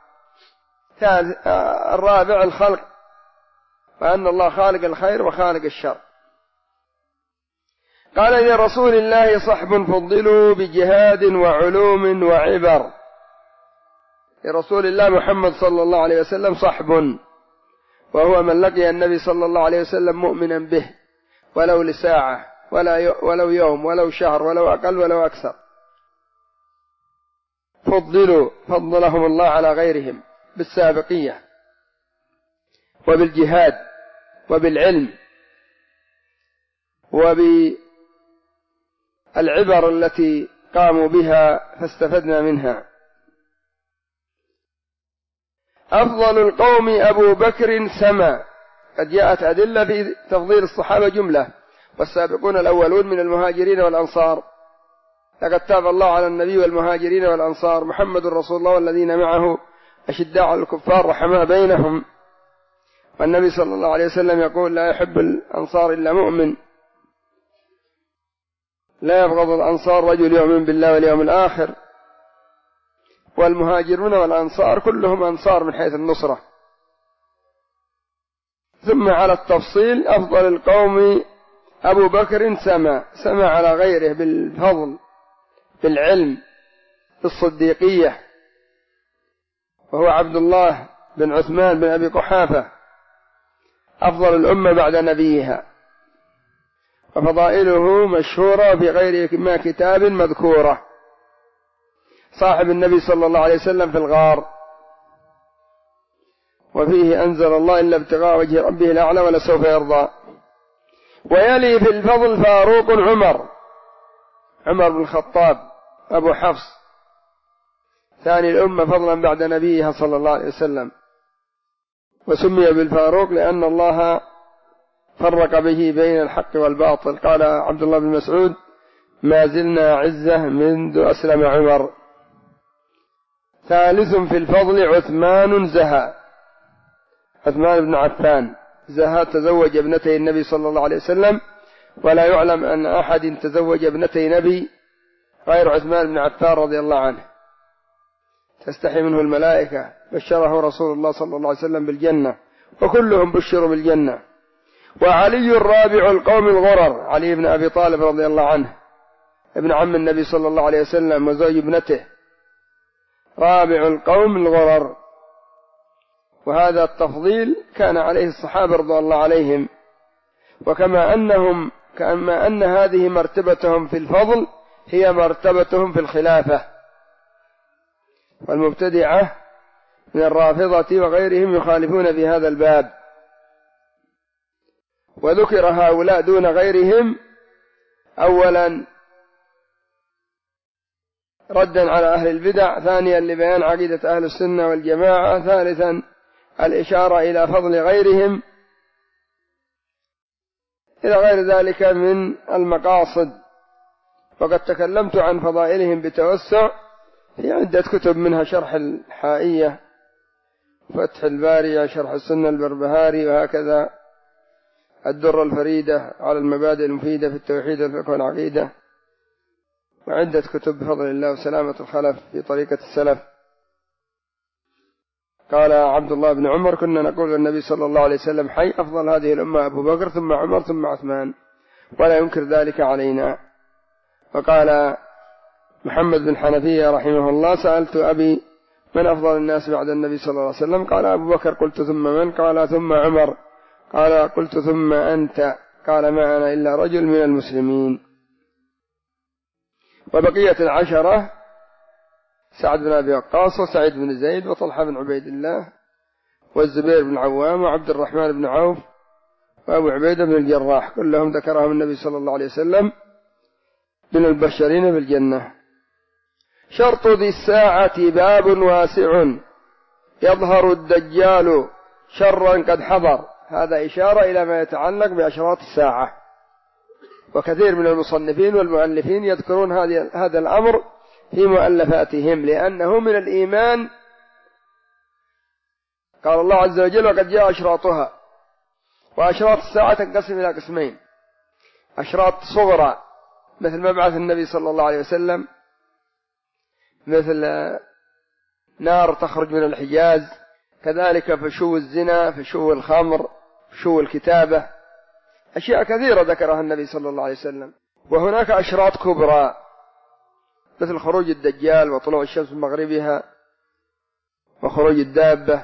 الرابع الخلق، وأن الله خالق الخير وخالق الشر. قال لرسول الله صحب فضلوا بجهاد وعلوم وعبر. لرسول الله محمد صلى الله عليه وسلم صحب، وهو من لقي النبي صلى الله عليه وسلم مؤمنا به ولو لساعة ولو يوم ولو شهر ولو أقل ولو أكثر. فضلوا، فضلهم الله على غيرهم بالسابقية وبالجهاد وبالعلم وبالعبر التي قاموا بها فاستفدنا منها. أفضل القوم أبو بكر سما. قد جاءت أدلة في تفضيل الصحابة جملة، والسابقون الأولون من المهاجرين والأنصار. لقد تاب الله على النبي والمهاجرين والأنصار، محمد رسول الله والذين معه أشداء على الكفار رحماء بينهم. والنبي صلى الله عليه وسلم يقول لا يحب الأنصار إلا مؤمن، لا يبغض الأنصار رجل يؤمن بالله واليوم الآخر. والمهاجرون والأنصار كلهم أنصار من حيث النصرة. ثم على التفصيل أفضل القوم أبو بكر سما، سما على غيره بالفضل بالعلم بالصديقية، وهو عبد الله بن عثمان بن أبي قحافة أفضل الأمة بعد نبيها، وفضائله مشهورة في غير ما كتاب مذكورة. صاحب النبي صلى الله عليه وسلم في الغار، وفيه أنزل الله إلا ابتغاء وجه ربه الأعلى ولسوف يرضى. ويلي في الفضل فاروق عمر، عمر بن الخطاب أبو حفص ثاني الأمة فضلا بعد نبيها صلى الله عليه وسلم، وسمي بالفاروق لأن الله فرق به بين الحق والباطل. قال عبد الله بن مسعود: ما زلنا عزة منذ أسلم عمر. ثالث في الفضل عثمان زهى، عثمان بن عفان زهى تزوج ابنتي النبي صلى الله عليه وسلم، ولا يعلم أن أحد تزوج ابنتي نبي غير عثمان بن عفان رضي الله عنه، تستحي منه الملائكة. بشره رسول الله صلى الله عليه وسلم بالجنة، وكلهم بشروا بالجنة. وعلي الرابع القوم الغرر، علي بن أبي طالب رضي الله عنه ابن عم النبي صلى الله عليه وسلم وزوج ابنته، رابع القوم الغرر. وهذا التفضيل كان عليه الصحابة رضي الله عليهم. وكما أنهم كما أن هذه مرتبتهم في الفضل هي مرتبتهم في الخلافة. والمبتدعة من الرافضة وغيرهم يخالفون في هذا الباب، وذكر هؤلاء دون غيرهم أولا ردا على أهل البدع، ثانيا لبيان عقيدة أهل السنة والجماعة، ثالثا الإشارة إلى فضل غيرهم، إلى غير ذلك من المقاصد. وقد تكلمت عن فضائلهم بتوسع في عدة كتب، منها شرح الحائية، فتح الباري، شرح السنة البربهاري، وهكذا الدرة الفريدة على المبادئ المفيدة في التوحيد والفقه والعقيدة، وعدة كتب بفضل الله وسلامة الخلف في طريقة السلف. قال عبد الله بن عمر: كنا نقول للنبي صلى الله عليه وسلم: حي أفضل هذه الأمة أبو بكر ثم عمر ثم عثمان، ولا ينكر ذلك علينا. وقال محمد بن حنفية رحمه الله: سألت أبي: من أفضل الناس بعد النبي صلى الله عليه وسلم؟ قال: أبو بكر. قلت: ثم من؟ قال: ثم عمر. قال: قلت: ثم أنت؟ قال: ما أنا إلا رجل من المسلمين. وبقية العشرة: سعد بن أبي وقاص، وسعيد بن زيد، وطلحة بن عبيد الله، والزبير بن عوام، وعبد الرحمن بن عوف، وأبو عبيدة بن الجراح، كلهم ذكرهم النبي صلى الله عليه وسلم من البشرين بالجنة. شرط ذي الساعة باب واسع، يظهر الدجال شرا قد حضر. هذا إشارة إلى ما يتعلق بأشراط الساعة، وكثير من المصنفين والمؤلفين يذكرون هذا الأمر في مؤلفاتهم، لأنه من الإيمان. قال الله عز وجل: وقد جاء أشراطها. وأشراط الساعة تنقسم إلى قسمين: أشراط صغرى مثل مبعث النبي صلى الله عليه وسلم، مثل نار تخرج من الحجاز، كذلك فشو الزنا، فشو الخمر، فشو الكتابة، أشياء كثيرة ذكرها النبي صلى الله عليه وسلم. وهناك أشراط كبرى مثل خروج الدجال، وطلوع الشمس من مغربها، وخروج الدابة،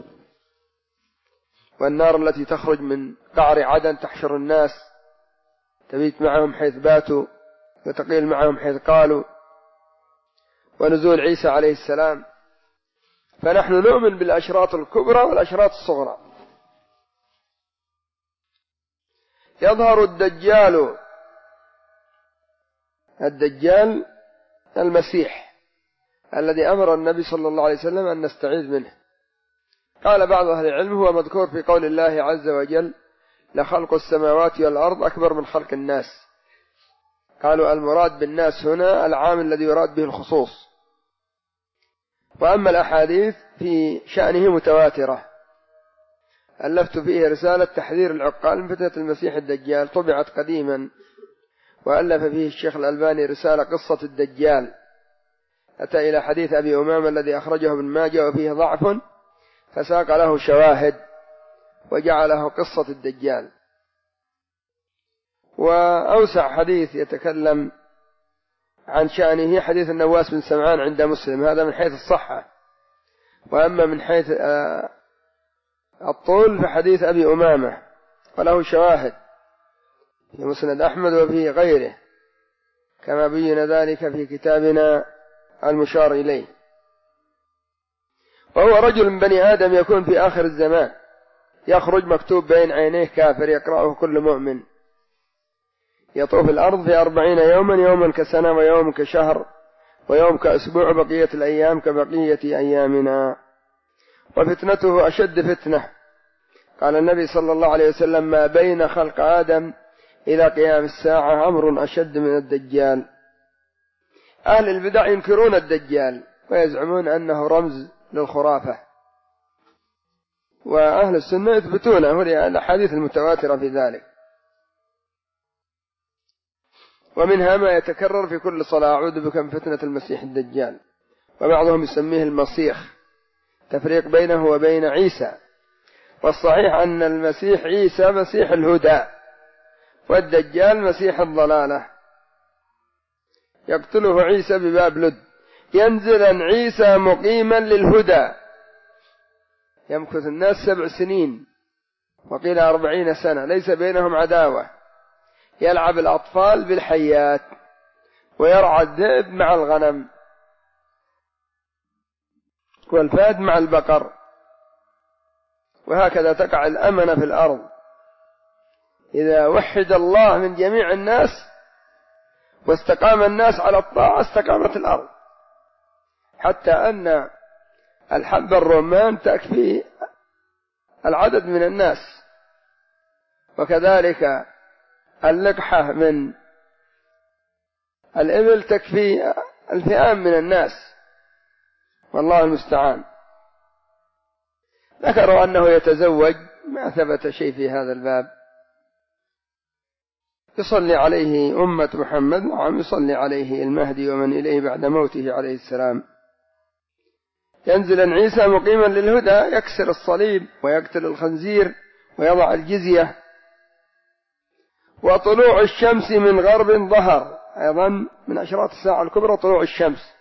والنار التي تخرج من قعر عدن تحشر الناس، تبيت معهم حيث باتوا وتقيل معهم حيث قالوا، ونزول عيسى عليه السلام. فنحن نؤمن بالأشراط الكبرى والأشراط الصغرى. يظهر الدجال، الدجال المسيح الذي أمر النبي صلى الله عليه وسلم أن نستعيذ منه. قال بعض أهل العلم: هو مذكور في قول الله عز وجل: لخلق السماوات والأرض أكبر من خلق الناس. قالوا المراد بالناس هنا العام الذي يراد به الخصوص. وأما الأحاديث في شأنه متواترة. ألفت فيه رسالة تحذير العقال من فتنة المسيح الدجال، طبعت قديما، وألف فيه الشيخ الألباني رسالة قصة الدجال، أتى إلى حديث أبي أمامة الذي أخرجه ابن ماجه وفيه ضعف، فساق له شواهد وجعله قصة الدجال. وأوسع حديث يتكلم عن شأنه حديث النواس بن سمعان عند مسلم، هذا من حيث الصحة. وأما من حيث الطول فحديث أبي أمامة، وله شواهد في مسند أحمد وفي غيره، كما بين ذلك في كتابنا المشار إليه. وهو رجل من بني آدم يكون في آخر الزمان، يخرج مكتوب بين عينيه كافر يقرأه كل مؤمن، يطوف الأرض في أربعين يوما، يوما كسنة ويوم كشهر ويوم كأسبوع، بقية الأيام كبقية أيامنا. وفتنته أشد فتنة. قال النبي صلى الله عليه وسلم: ما بين خلق آدم إلى قيام الساعة أمر أشد من الدجال. أهل البدع ينكرون الدجال ويزعمون أنه رمز للخرافة، وأهل السنة يثبتونه للأحاديث المتواترة في ذلك. ومنها ما يتكرر في كل صلاة: أعوذ بك من فتنة المسيح الدجال. وبعضهم يسميه المسيح، تفريق بينه وبين عيسى. والصحيح أن المسيح عيسى مسيح الهدى، والدجال مسيح الضلالة. يقتله عيسى بباب لد. ينزل عيسى مقيما للهدى، يمكث الناس سبع سنين وقيل أربعين سنة، ليس بينهم عداوة. يلعب الأطفال بالحيات ويرعى الذئب مع الغنم والفاد مع البقر، وهكذا تقع الأمن في الأرض. إذا وحد الله من جميع الناس واستقام الناس على الطاعة استقامت الأرض، حتى أن الحب الرمان تكفي العدد من الناس، وكذلك اللقحة من الإبل تكفي الفئام من الناس، والله المستعان. ذكروا أنه يتزوج، ما ثبت شيء في هذا الباب. يصلي عليه أمة محمد، نعم يصلي عليه المهدي ومن إليه بعد موته عليه السلام. ينزل عيسى مقيما للهدى، يكسر الصليب ويقتل الخنزير ويضع الجزية. وطلوع الشمس من غرب ظهر، أيضا من أشراط الساعة الكبرى طلوع الشمس.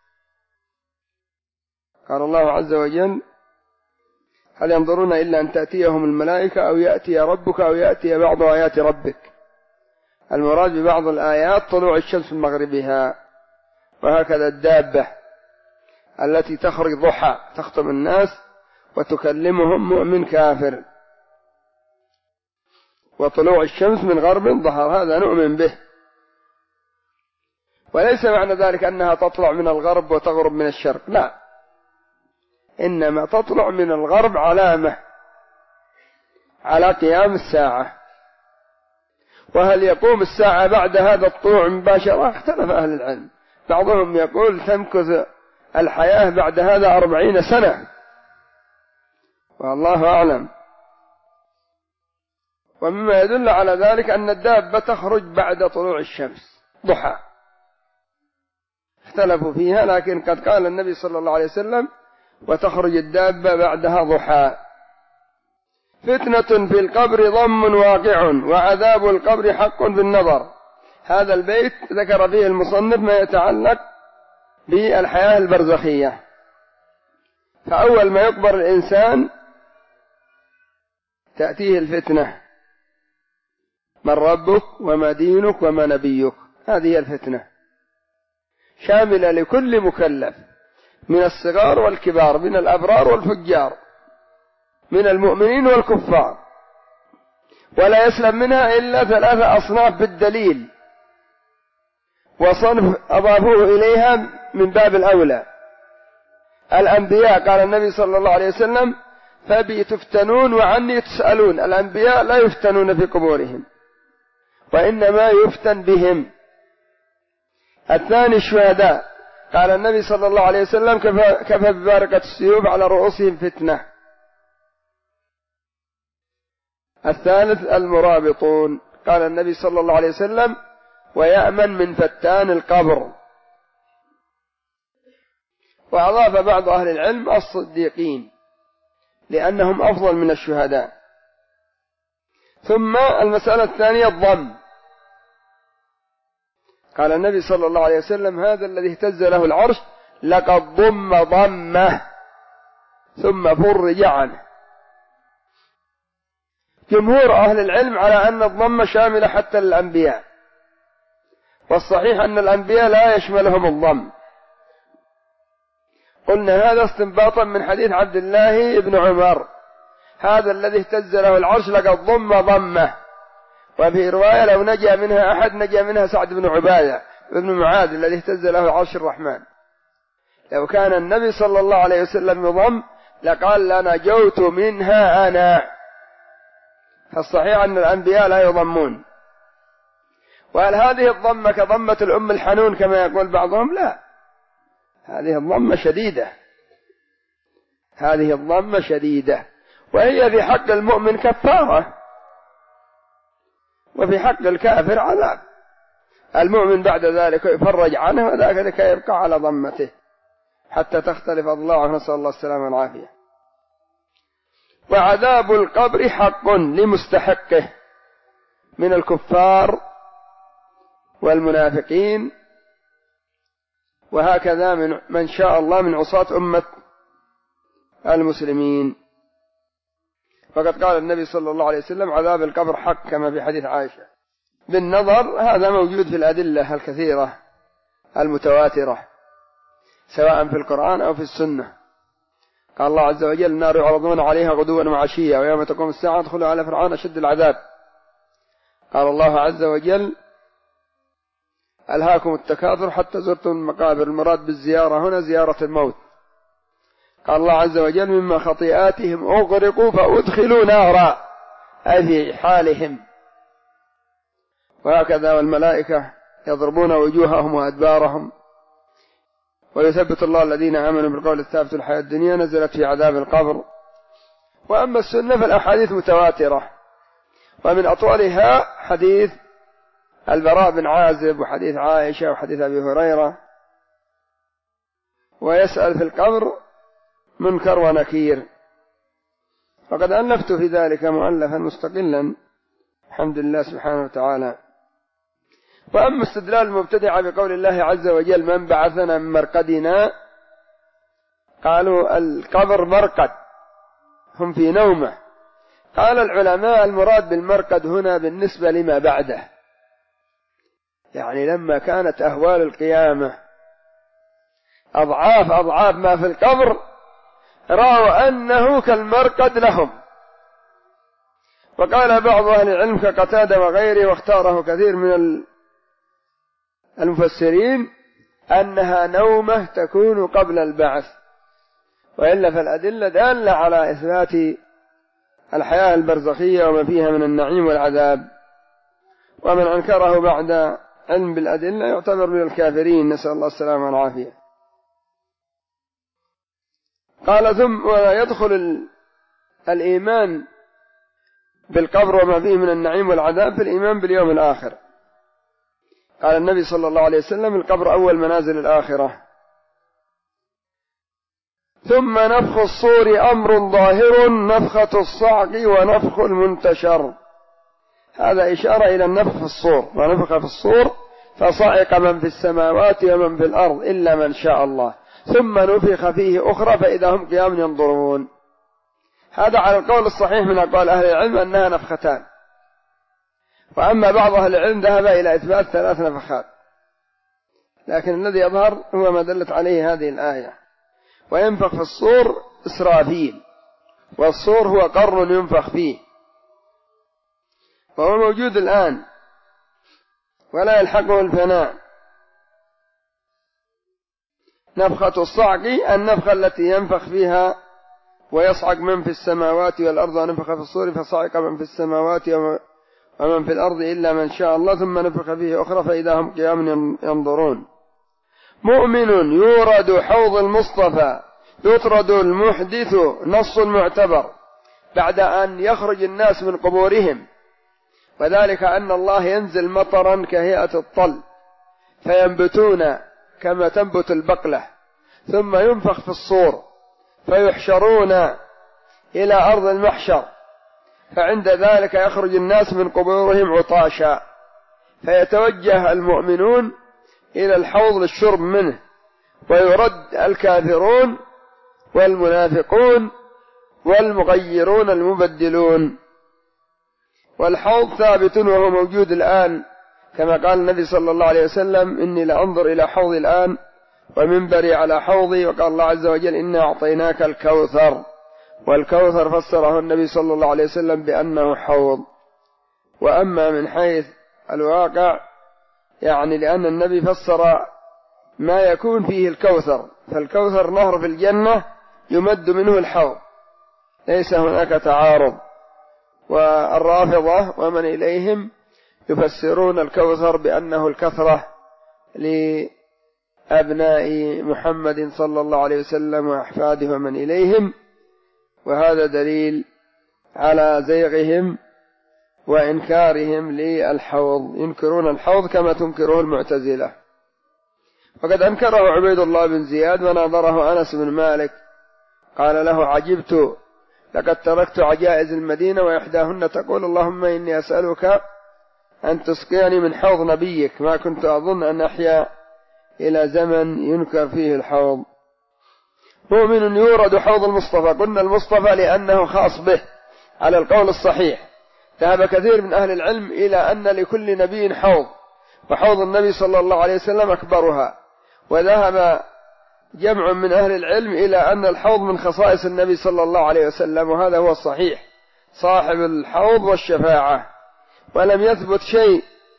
قال الله عز وجل: هل ينظرون إلا أن تأتيهم الملائكة أو يأتي ربك أو يأتي بعض آيات ربك. المراد ببعض الآيات طلوع الشمس من مغربها. وهكذا الدابة التي تخرج ضحى تخطب الناس وتكلمهم مؤمن كافر. وطلوع الشمس من غرب ظهر، هذا نؤمن به. وليس معنى ذلك أنها تطلع من الغرب وتغرب من الشرق، لا، إنما تطلع من الغرب علامة على قيام الساعة. وهل يقوم الساعة بعد هذا الطلوع مباشرة؟ اختلف أهل العلم. بعضهم يقول تمكث الحياة بعد هذا أربعين سنة، والله أعلم. ومما يدل على ذلك أن الدابة تخرج بعد طلوع الشمس ضحى. اختلفوا فيها، لكن قد قال النبي صلى الله عليه وسلم: وتخرج الدابة بعدها ضحى. فتنة في القبر ضم واقع، وعذاب القبر حق بالنظر. هذا البيت ذكر فيه المصنف ما يتعلق بالحياة البرزخية. فأول ما يقبر الإنسان تأتيه الفتنة: من ربك وما دينك وما نبيك. هذه الفتنة شاملة لكل مكلف، من الصغار والكبار، من الأبرار والفجار، من المؤمنين والكفار، ولا يسلم منها إلا ثلاثة أصناف بالدليل، وصنف أضافوه إليها من باب الأولى: الأنبياء. قال النبي صلى الله عليه وسلم: فبي تفتنون وعني تسألون. الأنبياء لا يفتنون في قبورهم، وإنما يفتن بهم. الثاني الشهداء. قال النبي صلى الله عليه وسلم: كفى, كفى ببارقة السيوف على رؤوسهم فتنة. الثالث المرابطون. قال النبي صلى الله عليه وسلم: ويأمن من فتان القبر. وأضاف بعض أهل العلم الصديقين، لأنهم أفضل من الشهداء. ثم المسألة الثانية الضم. قال النبي صلى الله عليه وسلم: هذا الذي اهتز له العرش لقد ضم ضمه ثم فرج عنه. جمهور أهل العلم على أن الضم شامل حتى للأنبياء، والصحيح أن الأنبياء لا يشملهم الضم. قلنا هذا استنباطا من حديث عبد الله بن عمر: هذا الذي اهتز له العرش لقد ضم ضمه. وفي رواية: لو نجا منها أحد نجا منها سعد بن عبادة. بن معاذ الذي اهتز له عرش الرحمن، لو كان النبي صلى الله عليه وسلم يضم لقال لنجوت منها أنا. فالصحيح أن الأنبياء لا يضمون. وهل هذه الضمة كضمة الأم الحنون كما يقول بعضهم؟ لا، هذه الضمة شديدة، هذه الضمة شديدة، وهي في حق المؤمن كفارة، وفي حق الكافر عذاب. المؤمن بعد ذلك يفرج عنه، وذلك يبقى على ضمته حتى تختلف أضلاعه، نسأل الله السلامة والعافية. وعذاب القبر حق لمستحقه من الكفار والمنافقين، وهكذا من من شاء الله من عصاة أمة المسلمين. فقد قال النبي صلى الله عليه وسلم عذاب القبر حق كما في حديث عائشة. بالنظر هذا موجود في الأدلة الكثيرة المتواترة سواء في القرآن أو في السنة. قال الله عز وجل النار يعرضون عليها غدوا وعشيا ويوم تقوم الساعة ادخلوا على فرعون أشد العذاب. قال الله عز وجل ألهاكم التكاثر حتى زرتم المقابر، المراد بالزيارة هنا زيارة الموت. قال الله عز وجل مما خطيئاتهم أغرقوا فأدخلوا نارا، أي في حالهم. وهكذا والملائكة يضربون وجوههم وأدبارهم. ويثبت الله الذين آمنوا بالقول الثابت في الحياة الدنيا، نزلت في عذاب القبر. وأما السنة فالأحاديث متواترة، ومن أطولها حديث البراء بن عازب وحديث عائشة وحديث أبي هريرة. ويسأل في القبر منكر ونكير، وقد ألفت في ذلك مؤلفا مستقلا الحمد لله سبحانه وتعالى. وأما استدلال المبتدع بقول الله عز وجل من بعثنا من مرقدنا، قالوا القبر مرقد، هم في نومه. قال العلماء المراد بالمرقد هنا بالنسبة لما بعده، يعني لما كانت أهوال القيامة أضعاف أضعاف ما في القبر رأوا أنه كالمرقد لهم. وقال بعض أهل العلم كقتادة وغيره واختاره كثير من المفسرين أنها نومة تكون قبل البعث، وإلا فالأدلة دالة على إثبات الحياة البرزخية وما فيها من النعيم والعذاب. ومن أنكره بعد علم بالأدلة يعتبر من الكافرين، نسأل الله السلامة والعافية. قال ثم ويدخل الإيمان بالقبر وما فيه من النعيم والعذاب في الإيمان باليوم الآخر. قال النبي صلى الله عليه وسلم القبر أول منازل الآخرة. ثم نفخ الصور أمر ظاهر، نفخة الصعق ونفخ المنتشر. هذا إشارة إلى النفخ في الصور، ونفخ في الصور فصعق من في السماوات ومن في الأرض إلا من شاء الله، ثم نفخ فيه أخرى فإذا هم قيام ينظرون. هذا على القول الصحيح من أقوال أهل العلم أنها نفختان. وأما بعض أهل العلم ذهب إلى إثبات ثلاث نفخات، لكن الذي يظهر هو ما دلت عليه هذه الآية. وينفخ في الصور إسرافيل، والصور هو قرن ينفخ فيه، وهو موجود الآن ولا يلحقه الفناء. نفخة الصعق النفخة التي ينفخ فيها ويصعق من في السماوات والأرض، ونفخ في الصور فصعق من في السماوات ومن في الأرض إلا من شاء الله، ثم نفخ فيه أخرى فإذا هم قيام ينظرون. مؤمن يورد حوض المصطفى يطرد المحدث، نص معتبر بعد أن يخرج الناس من قبورهم، وذلك أن الله ينزل مطرا كهيئة الطل فينبتون كما تنبت البقلة، ثم ينفخ في الصور فيحشرون إلى أرض المحشر، فعند ذلك يخرج الناس من قبورهم عطاشا، فيتوجه المؤمنون إلى الحوض للشرب منه، ويرد الكافرون والمنافقون والمغيرون المبدلون. والحوض ثابت وهو موجود الآن، كما قال النبي صلى الله عليه وسلم إني لأنظر إلى حوضي الآن ومنبري على حوضي. وقال الله عز وجل إنا أعطيناك الكوثر، والكوثر فسره النبي صلى الله عليه وسلم بأنه حوض. وأما من حيث الواقع يعني لأن النبي فسر ما يكون فيه الكوثر، فالكوثر نهر في الجنة يمد منه الحوض، ليس هناك تعارض. والرافضة ومن إليهم يفسرون الكوثر بأنه الكثرة لأبناء محمد صلى الله عليه وسلم وأحفاده ومن إليهم، وهذا دليل على زيغهم وإنكارهم للحوض، ينكرون الحوض كما تنكره المعتزلة. وقد أنكره عبيد الله بن زياد وناظره أنس بن مالك، قال له: عجبت، لقد تركت عجائز المدينة وإحداهن تقول اللهم إني أسألك أن تسقيني من حوض نبيك، ما كنت أظن أن أحيا إلى زمن ينكر فيه الحوض. مؤمن يورد حوض المصطفى، قلنا المصطفى لأنه خاص به على القول الصحيح. ذهب كثير من أهل العلم إلى أن لكل نبي حوض، وحوض النبي صلى الله عليه وسلم أكبرها، وذهب جمع من أهل العلم إلى أن الحوض من خصائص النبي صلى الله عليه وسلم، وهذا هو الصحيح، صاحب الحوض والشفاعة. ولم يثبت شيء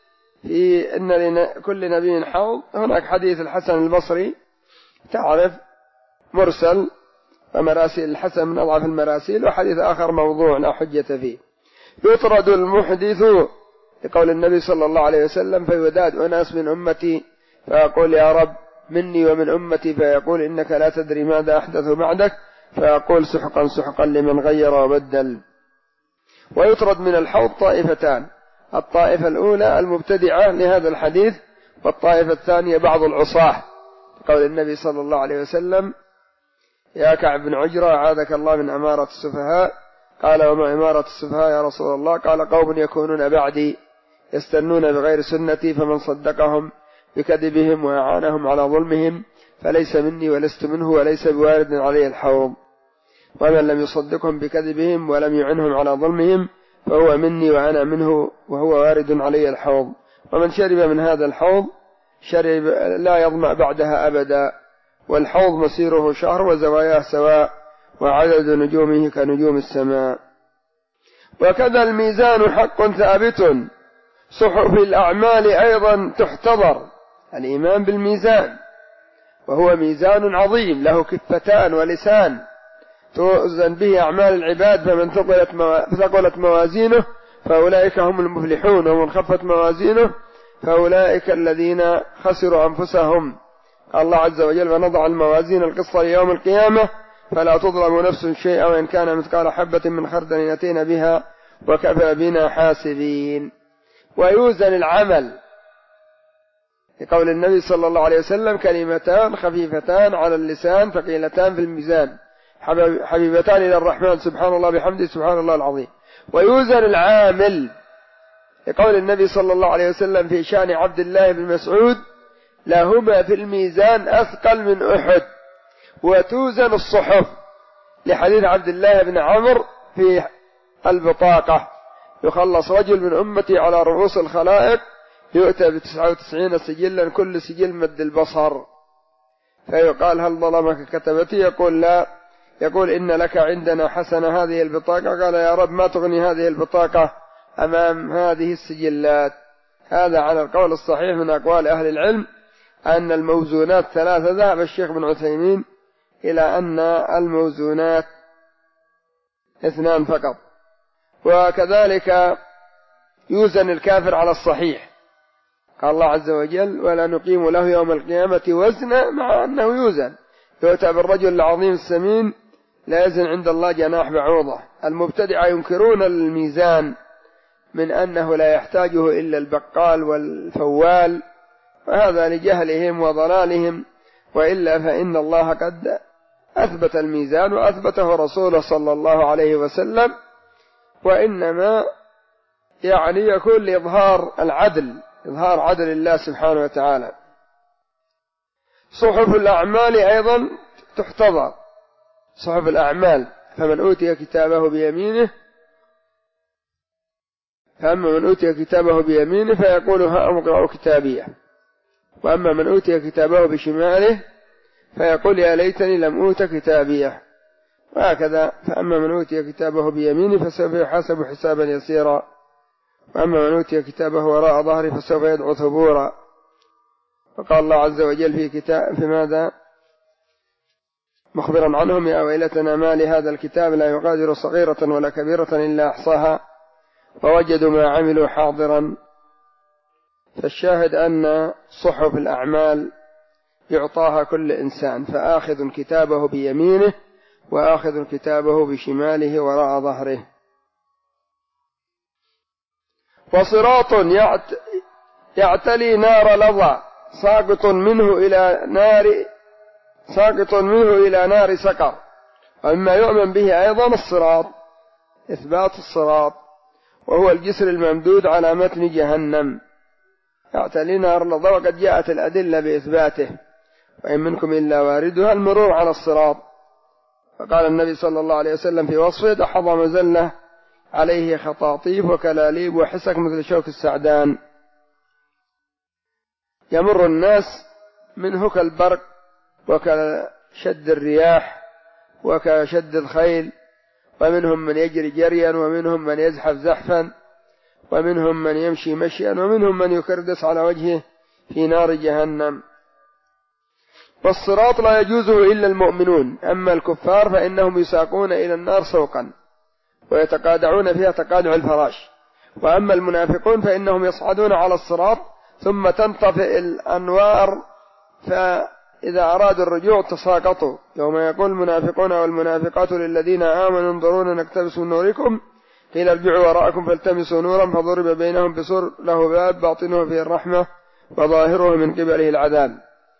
في أن لكل نبي حوض. هناك حديث الحسن البصري تعرف مرسل، ومراسيل الحسن من أضعف المراسيل، وحديث آخر موضوع لا حجة فيه. يطرد المحدث لقول النبي صلى الله عليه وسلم: فيوداد أناس من أمتي فيقول يا رب مني ومن أمتي، فيقول إنك لا تدري ماذا أحدث بعدك، فيقول سحقا سحقا لمن غير وبدل. ويطرد من الحوض طائفتان: الطائفة الأولى المبتدعة لهذا الحديث، والطائفة الثانية بعض العصاة، قول النبي صلى الله عليه وسلم: يا كعب بن عجرة أعاذك الله من أمارة السفهاء. قال: وما أمارة السفهاء يا رسول الله؟ قال: قوم يكونون بعدي يستنون بغير سنتي، فمن صدقهم بكذبهم وأعانهم على ظلمهم فليس مني ولست منه وليس بوارد عليه الحوض، ومن لم يصدقهم بكذبهم ولم يعنهم على ظلمهم فهو مني وأنا منه وهو وارد عليه الحوض، ومن شرب من هذا الحوض شرب لا يظمأ بعدها أبدا، والحوض مسيره شهر وزواياه سواء، وعدد نجومه كنجوم السماء. وكذا الميزان حق ثابت، صحف الأعمال أيضا تحتضر. الإيمان بالميزان، وهو ميزان عظيم له كفتان ولسان توزن به أعمال العباد، فمن ثقلت موازينه فأولئك هم المفلحون، ومن خفت موازينه فأولئك الذين خسروا أنفسهم. قال الله عز وجل: ونضع الموازين القسط ليوم القيامة فلا تظلم نفس شيئا وإن كان مثقال حبة من خردل أتينا بها وكفى بنا حاسبين. ويوزن العمل لقول النبي صلى الله عليه وسلم: كلمتان خفيفتان على اللسان ثقيلتان في الميزان حبيبتان إلى الرحمن سبحان الله بحمده سبحان الله العظيم. ويوزن العامل لقول النبي صلى الله عليه وسلم في شأن عبد الله بن مسعود: لهما في الميزان أثقل من أحد. وتوزن الصحف لحديث عبد الله بن عمرو في البطاقة: يخلص رجل من أمتي على رؤوس الخلائق يؤتى بتسعة وتسعين سجلا كل سجل مد البصر، فيقال: هل ظلمك كتبتي؟ يقول: لا. يقول: إن لك عندنا حسنة هذه البطاقة. قال: يا رب ما تغني هذه البطاقة أمام هذه السجلات. هذا على القول الصحيح من أقوال أهل العلم أن الموزونات ثلاثة. ذهب الشيخ بن عثيمين إلى أن الموزونات اثنان فقط. وكذلك يوزن الكافر على الصحيح، قال الله عز وجل: ولا نقيم له يوم القيامة وزنا، مع أنه يوزن. يؤتى بالرجل العظيم السمين لا يزن عند الله جناح بعوضة. المبتدعة ينكرون الميزان من أنه لا يحتاجه إلا البقال والفوال، وهذا لجهلهم وضلالهم، وإلا فإن الله قد أثبت الميزان وأثبته رسوله صلى الله عليه وسلم، وإنما يعني يكون لإظهار العدل، إظهار عدل الله سبحانه وتعالى. صحف الأعمال أيضا تحتضر، صحف الأعمال: فمن أوتي كتابه بيمينه فأما من أوتي كتابه بيمينه فيقول هاؤم اقرءوا كتابيه، وأما من أوتي كتابه بشماله فيقول يا ليتني لم أوت كتابيه، وهكذا. فأما من أوتي كتابه بيمينه فسوف يحاسب حسابا يسيرا، وأما من أوتي كتابه وراء ظهره فسوف يدعو ثبورا. وقال الله عز وجل في كتاب في ماذا مخبرا عنهم: يا ويلتنا ما لهذا الكتاب لا يغادر صغيرة ولا كبيرة إلا أحصاها ووجدوا ما عملوا حاضرا. فالشاهد أن صحف الأعمال يعطاها كل إنسان، فآخذ كتابه بيمينه وآخذ كتابه بشماله وراء ظهره. وصراط يعتلي نار لظى ساقط منه إلى نار ساقط منه إلى نار سقر. ومما يؤمن به أيضا الصراط، إثبات الصراط، وهو الجسر الممدود على متن جهنم يعتلي نار لظى، وقد جاءت الأدلة بإثباته: وإن منكم إلا واردها المرور على الصراط. فقال النبي صلى الله عليه وسلم في وصفه: دحض مزلة عليه خطاطيف وكلاليب وحسك مثل شوك السعدان. يمر الناس منه كالبرق وكشد الرياح وكشد الخيل، ومنهم من يجري جريا ومنهم من يزحف زحفا ومنهم من يمشي مشيا ومنهم من يكردس على وجهه في نار جهنم. والصراط لا يجوزه إلا المؤمنون، أما الكفار فإنهم يساقون إلى النار سوقا ويتقادعون فيها تقادع الفراش. وأما المنافقون فإنهم يصعدون على الصراط ثم تنطفئ الأنوار، فإذا أرادوا الرجوع تساقطوا. يوم يقول المنافقون والمنافقات للذين آمنوا انظرونا نقتبس من نوركم قيل ارجعوا وراءكم فالتمسوا نورا فضرب بينهم بسور له باب باطنه فيه الرحمة وظاهره من قبله العذاب.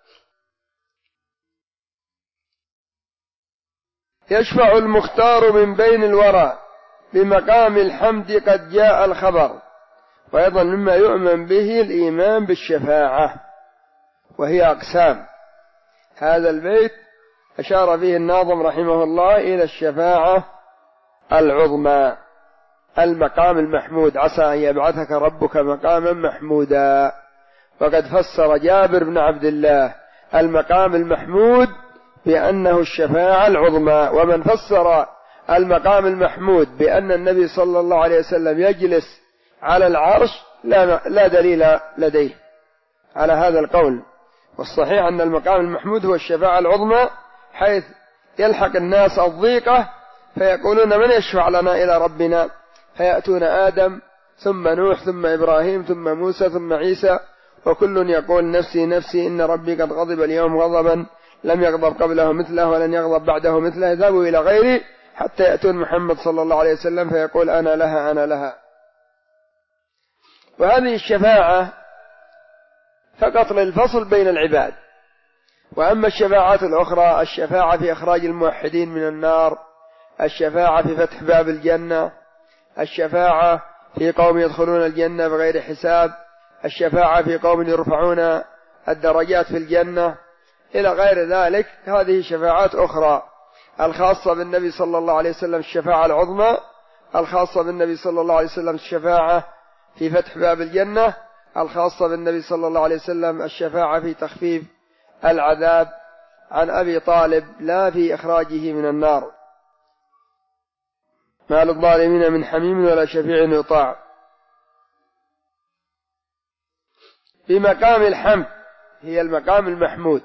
يشفع المختار من بين الورى بمقام الحمد قد جاء الخبر. وأيضا مما يؤمن به الإيمان بالشفاعة، وهي أقسام. هذا البيت أشار فيه الناظم رحمه الله إلى الشفاعة العظمى، المقام المحمود، عسى أن يبعثك ربك مقاما محمودا. وقد فسر جابر بن عبد الله المقام المحمود بأنه الشفاعة العظمى. ومن فسر المقام المحمود بأن النبي صلى الله عليه وسلم يجلس على العرش لا, لا دليل لديه على هذا القول. والصحيح أن المقام المحمود هو الشفاعة العظمى، حيث يلحق الناس الضيقة فيقولون: من يشفع لنا إلى ربنا؟ فيأتون آدم ثم نوح ثم إبراهيم ثم موسى ثم عيسى، وكل يقول: نفسي نفسي إن ربي قد غضب اليوم غضبا لم يغضب قبله مثله ولن يغضب بعده مثله، ذهبوا إلى غيري حتى يأتون محمد صلى الله عليه وسلم فيقول: أنا لها أنا لها. وهذه الشفاعة فقط للفصل بين العباد. وأما الشفاعات الأخرى: الشفاعة في إخراج الموحدين من النار، الشفاعة في فتح باب الجنة، الشفاعة في قوم يدخلون الجنة بغير حساب، الشفاعة في قوم يرفعون الدرجات في الجنة، إلى غير ذلك. هذه شفاعات أخرى الخاصة بالنبي صلى الله عليه وسلم الشفاعة العظمى، الخاصة بالنبي صلى الله عليه وسلم الشفاعة في فتح باب الجنة، الخاصة بالنبي صلى الله عليه وسلم الشفاعة في تخفيف العذاب عن أبي طالب، لا في إخراجه من النار. ما للظالمين من حميم ولا شفيع يطاع. بمقام الحمد هي المقام المحمود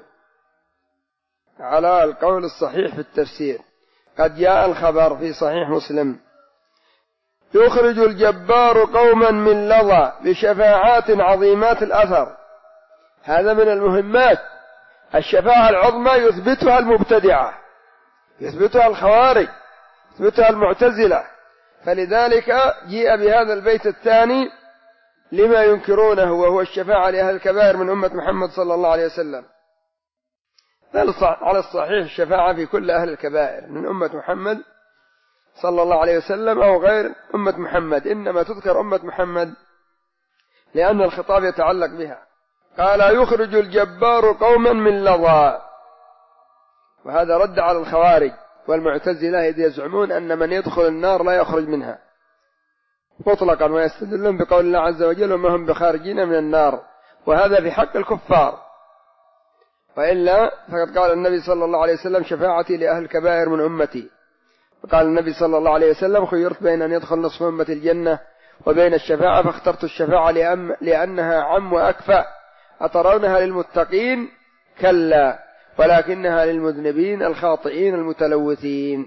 على القول الصحيح في التفسير. قد جاء الخبر في صحيح مسلم: يخرج الجبار قوما من لظى بشفاعات عظيمات الأثر. هذا من المهمات. الشفاعة العظمى يثبتها المبتدعة، يثبتها الخوارج، يثبتها المعتزلة. فلذلك جيء بهذا البيت الثاني لما ينكرونه، وهو الشفاعة لأهل الكبائر من أمة محمد صلى الله عليه وسلم. بل على الصحيح الشفاعة في كل أهل الكبائر من أمة محمد صلى الله عليه وسلم أو غير أمة محمد، إنما تذكر أمة محمد لأن الخطاب يتعلق بها. قال: يخرج الجبار قوما من لظى. وهذا رد على الخوارج والمعتزلة إذ يزعمون أن من يدخل النار لا يخرج منها مطلقا، ويستدلون بقول الله عز وجل: وما هم بخارجين من النار. وهذا في حق الكفار، وإلا فقد قال النبي صلى الله عليه وسلم: شفاعتي لأهل الكبائر من أمتي. وقال النبي صلى الله عليه وسلم: خيرت بين أن يدخل نصف أمة الجنة وبين الشفاعة فاخترت الشفاعة لأنها عم وأكفأ. أترونها للمتقين؟ كلا، ولكنها للمذنبين الخاطئين المتلوثين.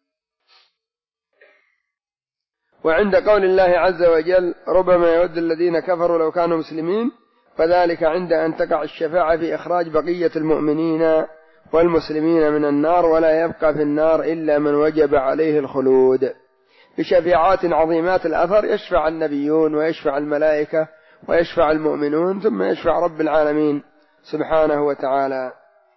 وعند قول الله عز وجل ربما يود الذين كفروا لو كانوا مسلمين، فذلك عند أن تقع الشفاعة في إخراج بقية المؤمنين والمسلمين من النار، ولا يبقى في النار إلا من وجب عليه الخلود. بشفاعات عظيمات الأثر يشفع النبيون ويشفع الملائكة ويشفع المؤمنون، ثم يشفع رب العالمين سبحانه وتعالى.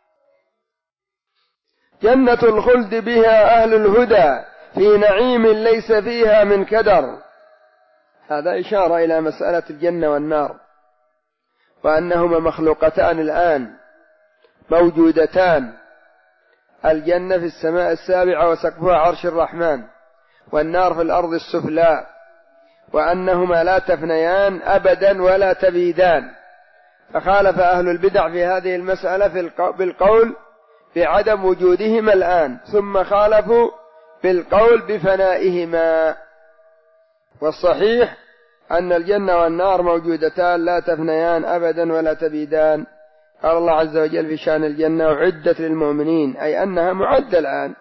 جنة الخلد بها أهل الهدى في نعيم ليس فيها من كدر. هذا إشارة إلى مسألة الجنة والنار، وأنهما مخلوقتان الآن موجودتان، الجنة في السماء السابعة وسقفها عرش الرحمن، والنار في الأرض السفلى، وأنهما لا تفنيان أبدا ولا تبيدان. فخالف أهل البدع في هذه المسألة بالقول بعدم وجودهما الآن، ثم خالفوا بالقول بفنائهما. والصحيح أن الجنة والنار موجودتان لا تفنيان أبدا ولا تبيدان. قال الله عز وجل في شأن الجنة أعدت للمؤمنين، أي أنها معدة الآن،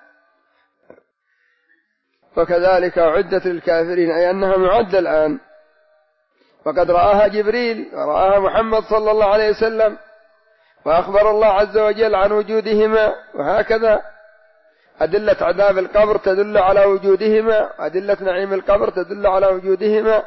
وكذلك أعدت للكافرين، أي أنها معدة الآن، وقد رآها جبريل ورآها محمد صلى الله عليه وسلم، وأخبر الله عز وجل عن وجودهما. وهكذا أدلة عذاب القبر تدل على وجودهما، وأدلة نعيم القبر تدل على وجودهما.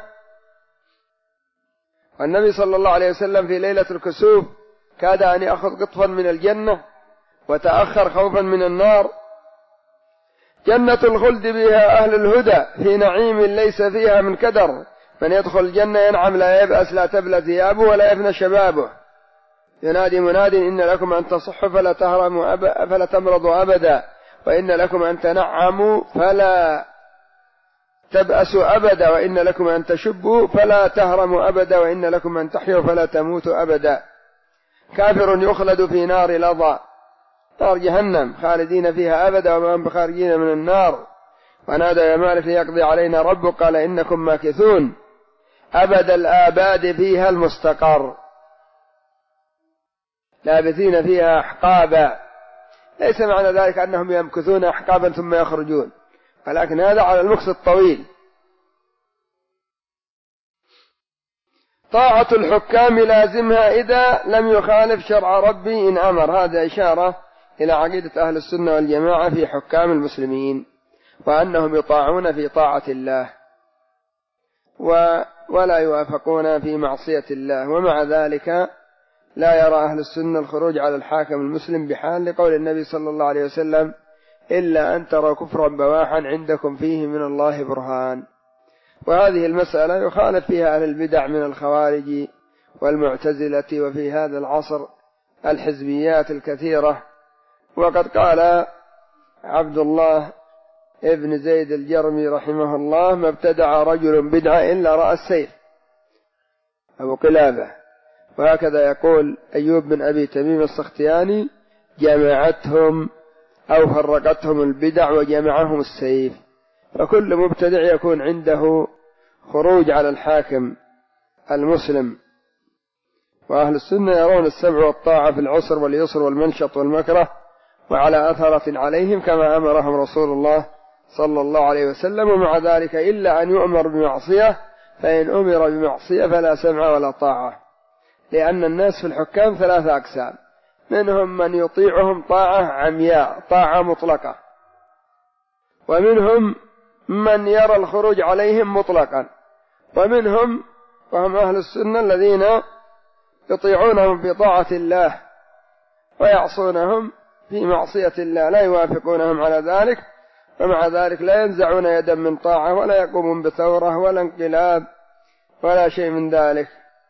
والنبي صلى الله عليه وسلم في ليلة الكسوف كاد أن يأخذ قطفا من الجنة وتأخر خوفا من النار. جنة الخلد بها أهل الهدى في نعيم ليس فيها من كدر. من يدخل الجنة ينعم لا يبأس لا تبلى ثيابه ولا يفنى شبابه. ينادي مناد إن لكم أن تصحوا فلا تهرموا أب... فلا تمرضوا أبدا، وإن لكم أن تنعموا فلا تبأسوا أبدا، وإن لكم أن تشبوا فلا تهرموا أبدا، وإن لكم أن تحيوا فلا تموتوا أبدا. كافر يخلد في نار لظى، نار جهنم، خالدين فيها أبدا وما هم بخارجين من النار. ونادى يا مالك ليقضي علينا ربك قال إنكم ماكثون أبد الآباد فيها المستقر، لابثين فيها أحقابا. ليس معنى ذلك أنهم يمكثون أحقابا ثم يخرجون، ولكن هذا على المكث الطويل. طاعة الحكام لازمها إذا لم يخالف شرع ربي إن أمر. هذا إشارة إلى عقيدة أهل السنة والجماعة في حكام المسلمين، وأنهم يطاعون في طاعة الله ولا يوافقون في معصية الله. ومع ذلك لا يرى أهل السنة الخروج على الحاكم المسلم بحال، لقول النبي صلى الله عليه وسلم إلا أن تروا كفرا بواحا عندكم فيه من الله برهان. وهذه المسألة يخالف فيها أهل البدع من الخوارج والمعتزلة، وفي هذا العصر الحزبيات الكثيرة. وقد قال عبد الله ابن زيد الجرمي رحمه الله ما ابتدع رجل بدعة إلا رأى السيف، أبو قلابة. وهكذا يقول أيوب بن أبي تميم السختياني جمعتهم أو فرقتهم البدع وجمعهم السيف. فكل مبتدع يكون عنده خروج على الحاكم المسلم. وأهل السنة يرون السمع والطاعة في العسر واليسر والمنشط والمكره وعلى أثرة عليهم كما أمرهم رسول الله صلى الله عليه وسلم. ومع ذلك إلا أن يؤمر بمعصية، فإن أمر بمعصية فلا سمع ولا طاعة، لأن الناس في الحكام ثلاثة أقسام: منهم من يطيعهم طاعة عمياء طاعة مطلقة، ومنهم من يرى الخروج عليهم مطلقا، ومنهم وهم أهل السنة الذين يطيعونهم في طاعة الله ويعصونهم في معصية الله، لا يوافقونهم على ذلك، ومع ذلك لا ينزعون يدا من طاعة ولا يقومون بثورة ولا انقلاب ولا شيء من ذلك.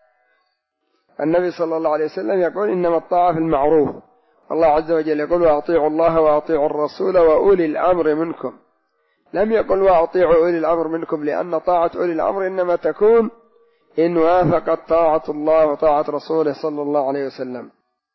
النبي صلى الله عليه وسلم يقول إنما الطاعة في المعروف، الله عز وجل يقول وأطيعوا الله وأطيعوا الرسول وأولي الأمر منكم، لم يقل وأطيعوا أولي الأمر منكم، لأن طاعة أولي الأمر إنما تكون إن وافقت طاعة الله وطاعة رسوله صلى الله عليه وسلم.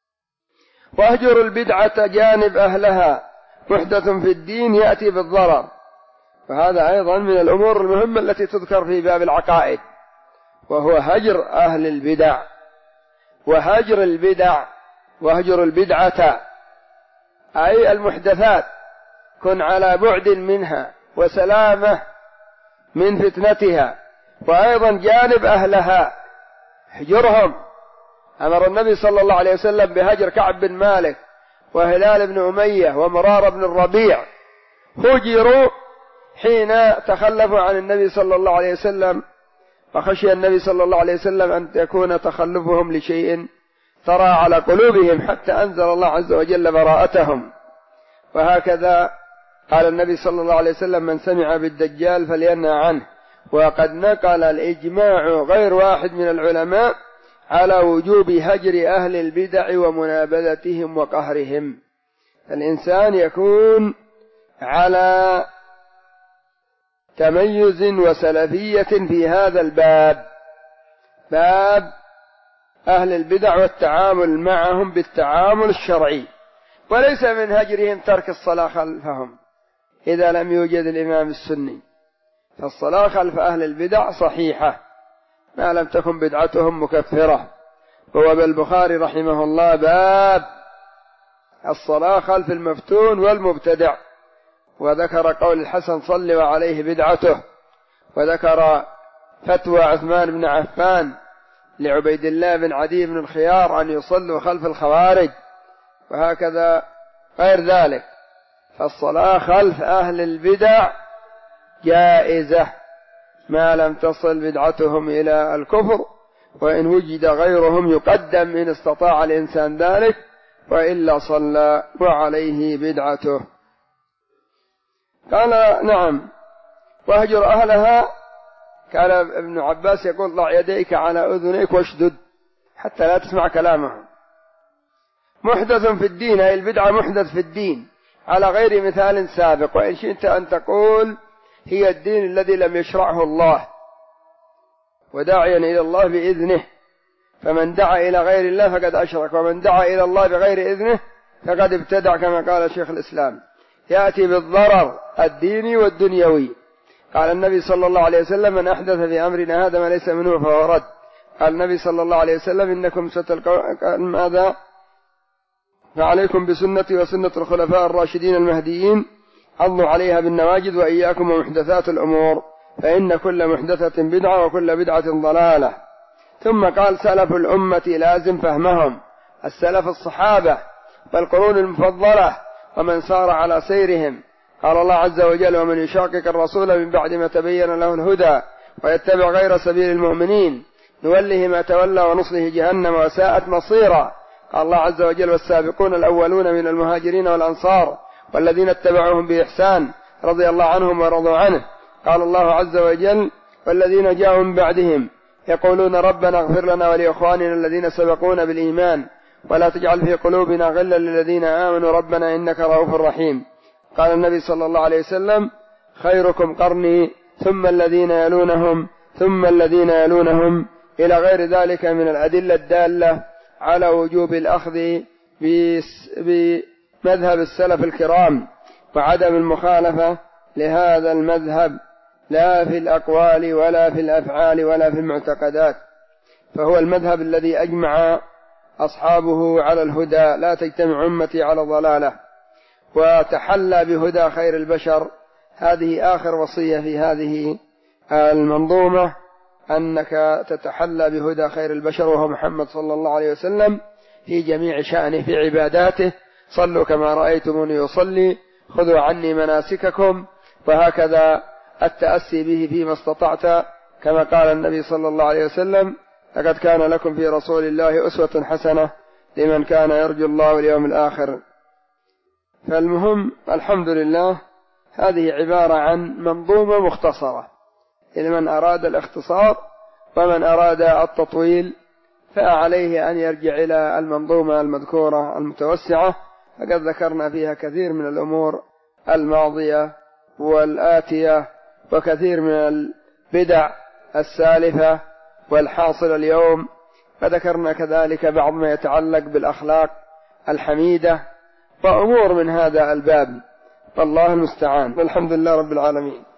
واهجر البدعة جانب أهلها محدث في الدين يأتي بالضرر. فهذا أيضا من الأمور المهمة التي تذكر في باب العقائد، وهو هجر أهل البدع. وهجر البدع، وهجر البدعة أي المحدثات، كن على بعد منها وسلامة من فتنتها. وأيضا جانب أهلها اهجرهم. أمر النبي صلى الله عليه وسلم بهجر كعب بن مالك وهلال بن أمية ومرار بن الربيع، هجروا حين تخلفوا عن النبي صلى الله عليه وسلم، وخشي النبي صلى الله عليه وسلم أن يكون تخلفهم لشيء ترى على قلوبهم، حتى أنزل الله عز وجل براءتهم. وهكذا قال النبي صلى الله عليه وسلم: من سمع بالدجال فلينهى عنه. وقد نقل الإجماع غير واحد من العلماء على وجوب هجر أهل البدع ومنابذتهم وقهرهم. الإنسان يكون على تميز وسلفية في هذا الباب، باب أهل البدع والتعامل معهم بالتعامل الشرعي، وليس من هجرهم ترك الصلاة خلفهم إذا لم يوجد الإمام السني. فالصلاة خلف أهل البدع صحيحة ما لم تكن بدعتهم مكفرة. وهو بالبخاري رحمه الله باب الصلاة خلف المفتون والمبتدع، وذكر قول الحسن: صل وعليه بدعته. وذكر فتوى عثمان بن عفان لعبيد الله بن عدي بن الخيار أن يصلوا خلف الخوارج، وهكذا غير ذلك. فالصلاة خلف أهل البدع جائزة ما لم تصل بدعتهم إلى الكفر، وإن وجد غيرهم يقدم إن استطاع الإنسان ذلك، وإلا صلى وعليه بدعته. قال: نعم. واهجر أهلها. كان ابن عباس يقول: ضع يديك على أذنيك واشدد حتى لا تسمع كلامهم. محدث في الدين، أي البدعة محدث في الدين على غير مثال سابق، وإن شئت أن تقول هي الدين الذي لم يشرعه الله، وداعيا إلى الله بإذنه. فمن دعا إلى غير الله فقد أشرك، ومن دعا إلى الله بغير إذنه فقد ابتدع، كما قال شيخ الإسلام. يأتي بالضرر الديني والدنيوي. قال النبي صلى الله عليه وسلم: من أحدث في أمرنا هذا ما ليس منه فهو رد. قال النبي صلى الله عليه وسلم: إنكم ستلقون ماذا؟ فعليكم بسنتي وسنة الخلفاء الراشدين المهديين، عضوا عليها بالنواجذ، وإياكم ومحدثات الأمور، فإن كل محدثة بدعة وكل بدعة ضلالة. ثم قال: سلف الأمة لازم فهمهم. السلف الصحابة والقرون المفضلة ومن سار على سيرهم. قال الله عز وجل: ومن يشاقق الرسول من بعد ما تبين له الهدى ويتبع غير سبيل المؤمنين نوله ما تولى ونصله جهنم وساءت مصيرا. قال الله عز وجل: والسابقون الأولون من المهاجرين والأنصار والذين اتبعوهم بإحسان رضي الله عنهم ورضوا عنه. قال الله عز وجل: والذين جاءوا من بعدهم يقولون ربنا اغفر لنا ولإخواننا الذين سبقونا بالإيمان ولا تجعل في قلوبنا غلا للذين آمنوا ربنا إنك رؤوف رحيم. قال النبي صلى الله عليه وسلم: خيركم قرني ثم الذين يلونهم ثم الذين يلونهم، إلى غير ذلك من الأدلة الدالة على وجوب الأخذ بمذهب السلف الكرام وعدم المخالفة لهذا المذهب، لا في الأقوال ولا في الأفعال ولا في المعتقدات، فهو المذهب الذي أجمع أصحابه على الهدى، لا تجتمع أمتي على ضلالة. وتحلى بهدى خير البشر. هذه آخر وصية في هذه المنظومة، أنك تتحلى بهدى خير البشر وهو محمد صلى الله عليه وسلم في جميع شأنه، في عباداته: صلوا كما رأيتموني يصلي، خذوا عني مناسككم. وهكذا التأسي به فيما استطعت، كما قال النبي صلى الله عليه وسلم: لقد كان لكم في رسول الله أسوة حسنة لمن كان يرجو الله واليوم الآخر. فالمهم الحمد لله، هذه عبارة عن منظومة مختصرة لمن أراد الاختصار، ومن أراد التطويل فعليه أن يرجع إلى المنظومة المذكورة المتوسعة، فقد ذكرنا فيها كثير من الأمور الماضية والآتية، وكثير من البدع السالفة والحاصل اليوم، فذكرنا كذلك بعض ما يتعلق بالأخلاق الحميدة وأمور من هذا الباب، والله المستعان، والحمد لله رب العالمين.